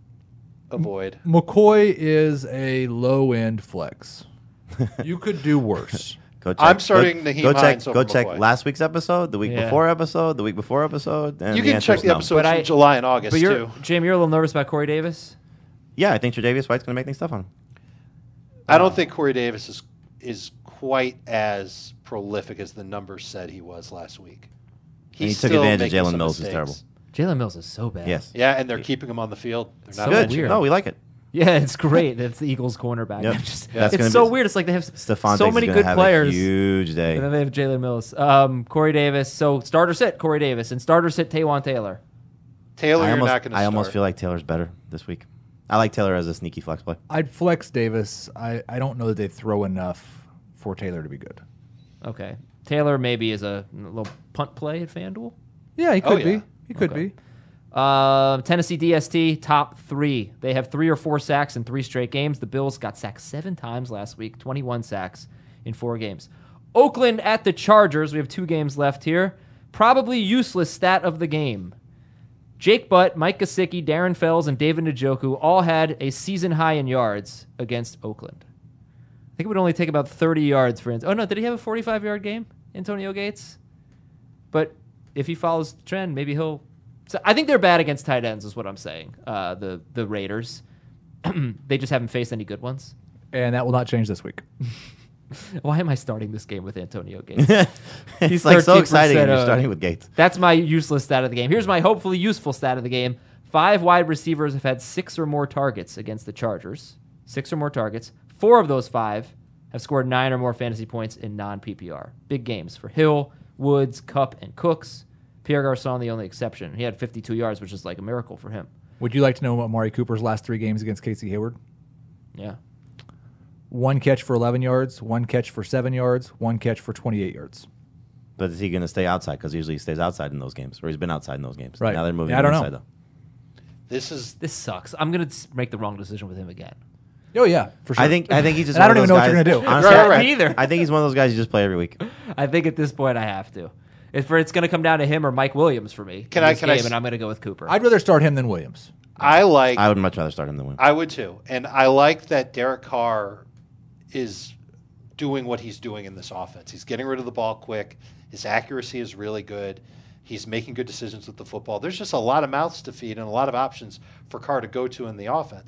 Avoid. McCoy is a low-end flex. You could do worse. Go check, I'm starting go, Naheem go check, Hines over Go check McCoy. last week's episode, the week Yeah. before episode, the week before episode. And You the can answer check is the no. episode But from I- July and August, But you're, too. Jim, you're a little nervous about Corey Davis? Yeah, I think Tre'Davious White's going to make things tough on him. I don't think Corey Davis is is quite as prolific as the numbers said he was last week. And he took still advantage of making Jalen some Mills, who's mistakes. Jalen Mills is so bad. Yes. Yeah, and they're keeping him on the field. They're So not Good. benching weird. him. No, we like it. Yeah, it's great. That's the Eagles cornerback. Yep. I'm just- That's gonna it's so be- weird. It's like they have Stephon so Diggs many is good gonna have players. A huge day. And then they have Jalen Mills. Um, Corey Davis. So starter sit Corey Davis and starter sit Taywan Taylor. Taylor, I you're almost, not going to I start. almost feel like Taylor's better this week. I like Taylor as a sneaky flex play. I'd flex Davis. I, I don't know that they throw enough for Taylor to be good. Okay. Taylor maybe is a little punt play at FanDuel. Yeah, he Oh, could yeah. be. He could Okay. be. Uh, Tennessee D S T, top three. They have three or four sacks in three straight games. The Bills got sacked seven times last week, twenty-one sacks in four games. Oakland at the Chargers. We have two games left here. Probably useless stat of the game. Jake Butt, Mike Gesicki, Darren Fells, and David Njoku all had a season high in yards against Oakland. I think it would only take about thirty yards for Ant- Oh, no, did he have a forty-five-yard game, Antonio Gates? But if he follows the trend, maybe he'll... So I think they're bad against tight ends is what I'm saying, uh, the, the Raiders. They just haven't faced any good ones. And that will not change this week. Why am I starting this game with Antonio Gates? It's He's like so thirteen percent exciting when you're owned. starting with Gates. That's my useless stat of the game. Here's my hopefully useful stat of the game. Five wide receivers have had six or more targets against the Chargers. Six or more targets. Four of those five have scored nine or more fantasy points in non-P P R. Big games for Hill, Woods, Kupp, and Cooks. Pierre Garçon, the only exception. He had fifty-two yards, which is like a miracle for him. Would you like to know about Amari Cooper's last three games against Casey Hayward? Yeah. One catch for eleven yards, one catch for seven yards, one catch for twenty-eight yards. But is he going to stay outside? Because usually he stays outside in those games, or he's been outside in those games. Right. Now they're moving Yeah, I him don't inside, know. though. This is This sucks. I'm going to make the wrong decision with him again. Oh, yeah, for sure. I think I think he's just. And I one don't of even know those what you're guys- gonna do. Honestly, Right, right, right. Me either. I think he's one of those guys you just play every week. I think at this point I have to. If it's going to come down to him or Mike Williams for me Can in I- this can I game, s- and I'm going to go with Cooper. I'd rather start him than Williams. I like I would much rather start him than win. I would too. And I like that Derek Carr is doing what he's doing in this offense. He's getting rid of the ball quick. His accuracy is really good. He's making good decisions with the football. There's just a lot of mouths to feed and a lot of options for Carr to go to in the offense.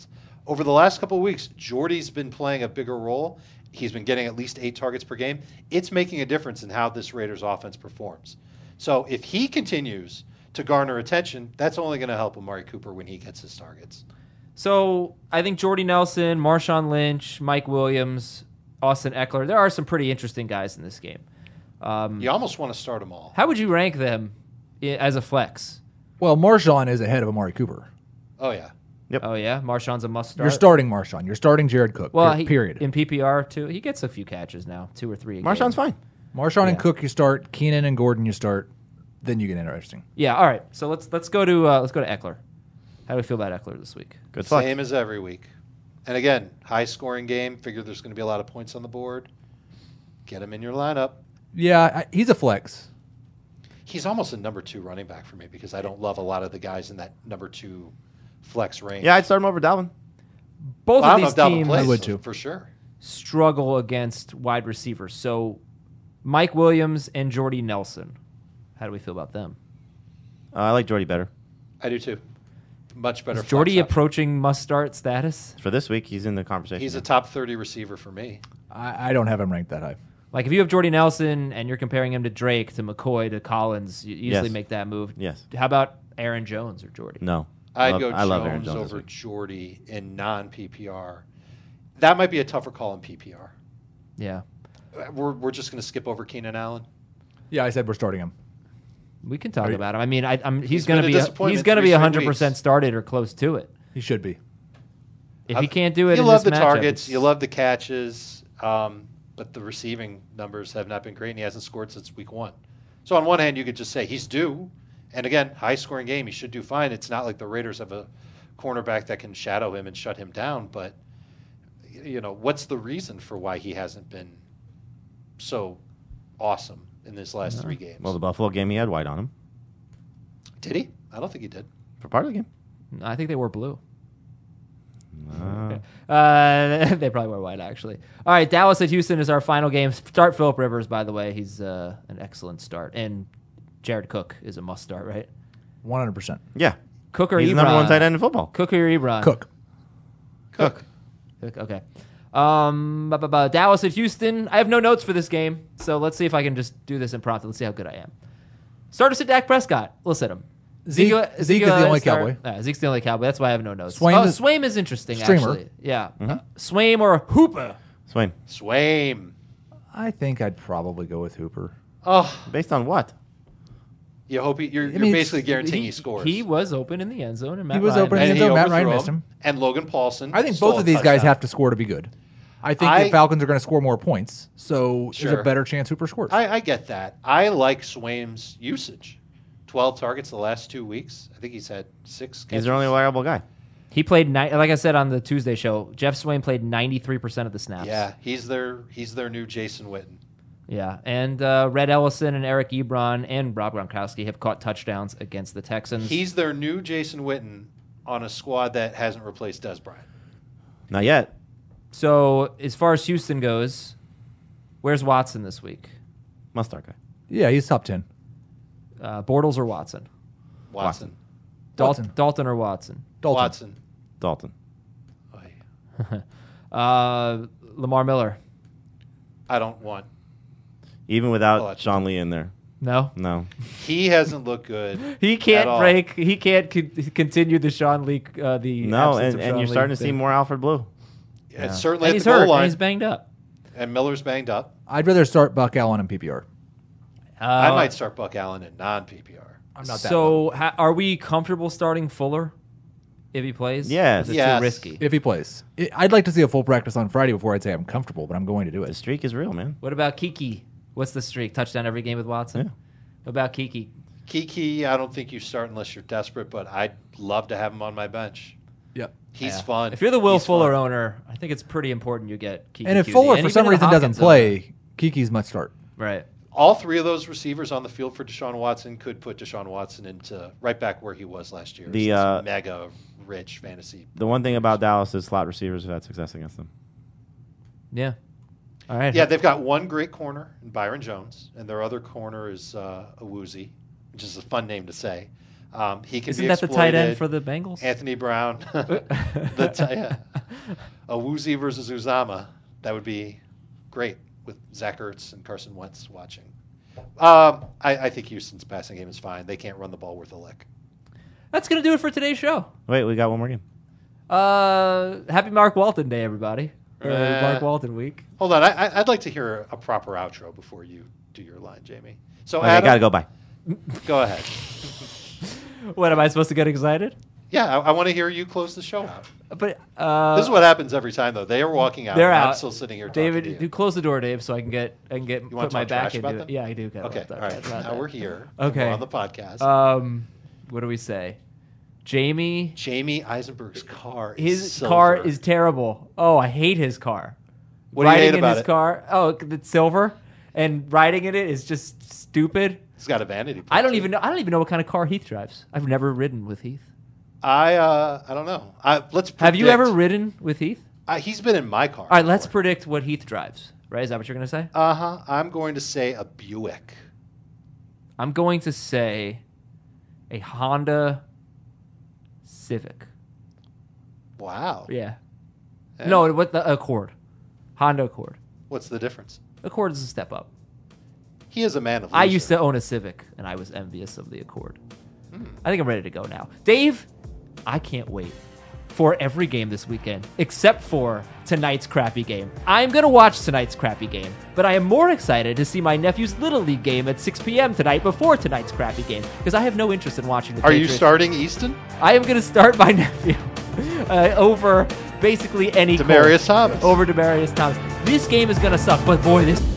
over the last couple of weeks, Jordy's been playing a bigger role. He's been getting at least eight targets per game. It's making a difference in how this Raiders offense performs. So if he continues to garner attention, that's only going to help Amari Cooper when he gets his targets. So I think Jordy Nelson, Marshawn Lynch, Mike Williams, Austin Eckler, there are some pretty interesting guys in this game. Um, You almost want to start them all. how would you rank them i- as a flex? Well, Marshawn is ahead of Amari Cooper. Oh, yeah. Oh, yeah? Marshawn's a must start. You're starting Marshawn. You're starting Jared Cook. Well, per- he, period. in P P R, too. He gets a few catches now, two or three a Marshawn's game. fine. Marshawn and Yeah. Cook you start. Keenan and Gordon you start. Then you get interesting. Yeah, all right. So let's let's go to uh, let's go to Eckler. How do we feel about Eckler this week? Good flex. Same as every week. And again, high-scoring game. Figure there's going to be a lot of points on the board. Get him in your lineup. Yeah, I, he's a flex. He's almost a number two running back for me because I don't love a lot of the guys in that number two flex range. Yeah, I'd start him over Dalvin. Both Well, I of don't know these if Dalvin teams plays, I would so too. for sure. struggle against wide receivers. So Mike Williams and Jordy Nelson. How do we feel about them? Uh, I like Jordy better. I do too. Much better. Is Jordy flex option. approaching must-start status? For this week, he's in the conversation. He's a now. top thirty receiver for me. I, I don't have him ranked that high. Like, if you have Jordy Nelson and you're comparing him to Drake, to McCoy, to Collins, you easily Yes. make that move. Yes. How about Aaron Jones or Jordy? No. I'd love- go I love Aaron Jones, Jones this over week. Jordy in non-P P R. That might be a tougher call in P P R. Yeah. Uh, We're, we're just going to skip over Keenan Allen. Yeah, I said we're starting him. We can talk Are you- about him. I mean, I, I'm, he's, He's going to been a be a, disappointment he's going to three be straight one hundred percent weeks. started or close to it. He should be. If he can't do it, You in love the this matchup, targets. it's- You love the catches. Um, but the receiving numbers have not been great, and he hasn't scored since week one. So on one hand, you could just say he's due. And again, high-scoring game, he should do fine. It's not like the Raiders have a cornerback that can shadow him and shut him down. But, you know, what's the reason for why he hasn't been so awesome in his last three games? Well, the Buffalo game, he had white on him Did he? I don't think he did. for part of the game. I think they wore blue. Uh, Uh, they probably were white, actually. All right, Dallas at Houston is our final game. Start Phillip Rivers, by the way. He's uh, an excellent start. And Jared Cook is a must start, right? one hundred percent. yeah. Cook or He's Ebron? the number one tight end in football. Cook or Ebron? Cook. Cook. Cook, okay. Um, bu- bu- bu- Dallas at Houston. I have no notes for this game, so let's see if I can just do this impromptu. Let's see how good I am. Start us at Dak Prescott. Let's hit him. Zeke- Ezekiel- Zeke is the Ezekiel only start- Cowboy. Yeah, Zeke's the only Cowboy. That's why I have no notes. Swaim oh, is- Swaim is interesting, Streamer. actually. Yeah. Uh, Swaim or Hooper. Swain. Swaim. I think I'd probably go with Hooper. Oh, Based on what? you hope he, you're, you're mean, basically guaranteeing he, He, scores. he was open in the end zone. And Matt He was Ryan open in and the he end zone. Matt Ryan overthrew missed him. And Logan Paulson. I think stole both a of these guys touchdown. have to score to be good. I think I- the Falcons are going to score more points, so there's Sure. a better chance Hooper scores. I, I get that. I like Swaim's usage. twelve targets the last two weeks. I think he's had six catches. He's their only reliable guy. He played, ni- like I said on the Tuesday show, Jeff Swaim played ninety-three percent of the snaps. Yeah, he's their he's their new Jason Witten. Yeah, and uh, Red Ellison and Eric Ebron and Rob Gronkowski have caught touchdowns against the Texans. He's their new Jason Witten on a squad that hasn't replaced Des Bryant. Not yet. So as far as Houston goes, where's Watson this week? Must start guy. yeah, he's top ten. Uh, Bortles or Watson? Watson. Dal- Watson. Dalton or Watson? Dalton. Watson. Dalton. Oh, yeah. Uh, Lamar Miller? I don't want. Even Oh, without that's- Sean Lee in there. No. No. He hasn't looked good. He at can't all. break. He can't con- continue the Sean Lee. Uh, the No, absence and, of and Sean you're Lee starting to see thing. more Alfred Blue. It's certainly And at he's the goal hurt. line. And he's banged up. And Miller's banged up. I'd rather start Buck Allen in P P R. Uh, I might start Buck Allen in non-P P R. I'm not that. So, ha- are we comfortable starting Fuller if he plays? Yes. Is it Yes. too risky? if he plays, I- I'd like to see a full practice on Friday before I'd say I'm comfortable, but I'm going to do The it. streak is real, man. What about Kiki? What's the streak? Touchdown every game with Watson? Yeah. What about Kiki? Kiki, I don't think you start unless you're desperate, but I'd love to have him on my bench. Yep. He's Yeah. fun. If you're the Will He's Fuller fun. owner, I think it's pretty important you get Kiki. And if Cutie. Fuller And for even some the reason doesn't Hopkins owner. play, Kiki's must start. Right. All three of those receivers on the field for Deshaun Watson could put Deshaun Watson into right back where he was last year. The, This uh, mega rich fantasy. The one thing about Dallas is slot receivers have had success against them. Yeah. All right. Yeah, they've got one great corner in Byron Jones, and their other corner is uh, Awuzie, which is a fun name to say. Um, he can Isn't be that the tight end exploited. for the Bengals? Anthony Brown, the t- yeah. Awuzie versus Uzama. That would be great with Zach Ertz and Carson Wentz watching. Um, I, I think Houston's passing game is fine. They can't run the ball worth a lick. That's going to do it for today's show. Wait, we got one more game. Uh, happy Mark Walton Day, everybody. Or Uh, Mark Walton week. Hold on. I, I- I'd like to hear a proper outro before you do your line, Jamie. So Okay, I Adam, gotta go. Bye. go ahead. What, am I supposed to get excited? Yeah, I, I want to hear you close the show out. But uh, This is what happens every time, though. They are walking out. they're and out. I'm still sitting here talking David, to you. do close the door, Dave, so I can get I can get You wanna put my talk back trash into about it. them? Yeah, I do. Kinda Okay, want to all talk right. about Now that. we're here. Okay. We're on the podcast. Um, what do we say? Jamie, Jamie Eisenberg's car is his silver. car is terrible. Oh, I hate his car. What do you riding hate in about his it? car. Oh, it's silver, and riding in it is just stupid. He's got a vanity plate. I don't too. even know. I don't even know what kind of car Heath drives. I've never ridden with Heath. I uh, I don't know. I, let's. Predict. Have you ever ridden with Heath? Uh, he's been in my car. All right, let's predict what Heath drives. Right? Is that what you're going to say? Uh huh. I'm going to say a Buick. I'm going to say a Honda Civic. Wow. Yeah. Eh, No, what the Accord. Honda Accord. What's the difference? Accord is a step up. He is a man of. I leisure. used to own a Civic, and I was envious of the Accord. I think I'm ready to go now. Dave, I can't wait for every game this weekend, except for tonight's crappy game. I'm going to watch tonight's crappy game, but I am more excited to see my nephew's Little League game at six p.m. tonight before tonight's crappy game, because I have no interest in watching the Are you Patriots. starting Easton? I am going to start my nephew uh, over basically any Demaryius Colts. Thomas. Over Demaryius Thomas. This game is going to suck, but boy, this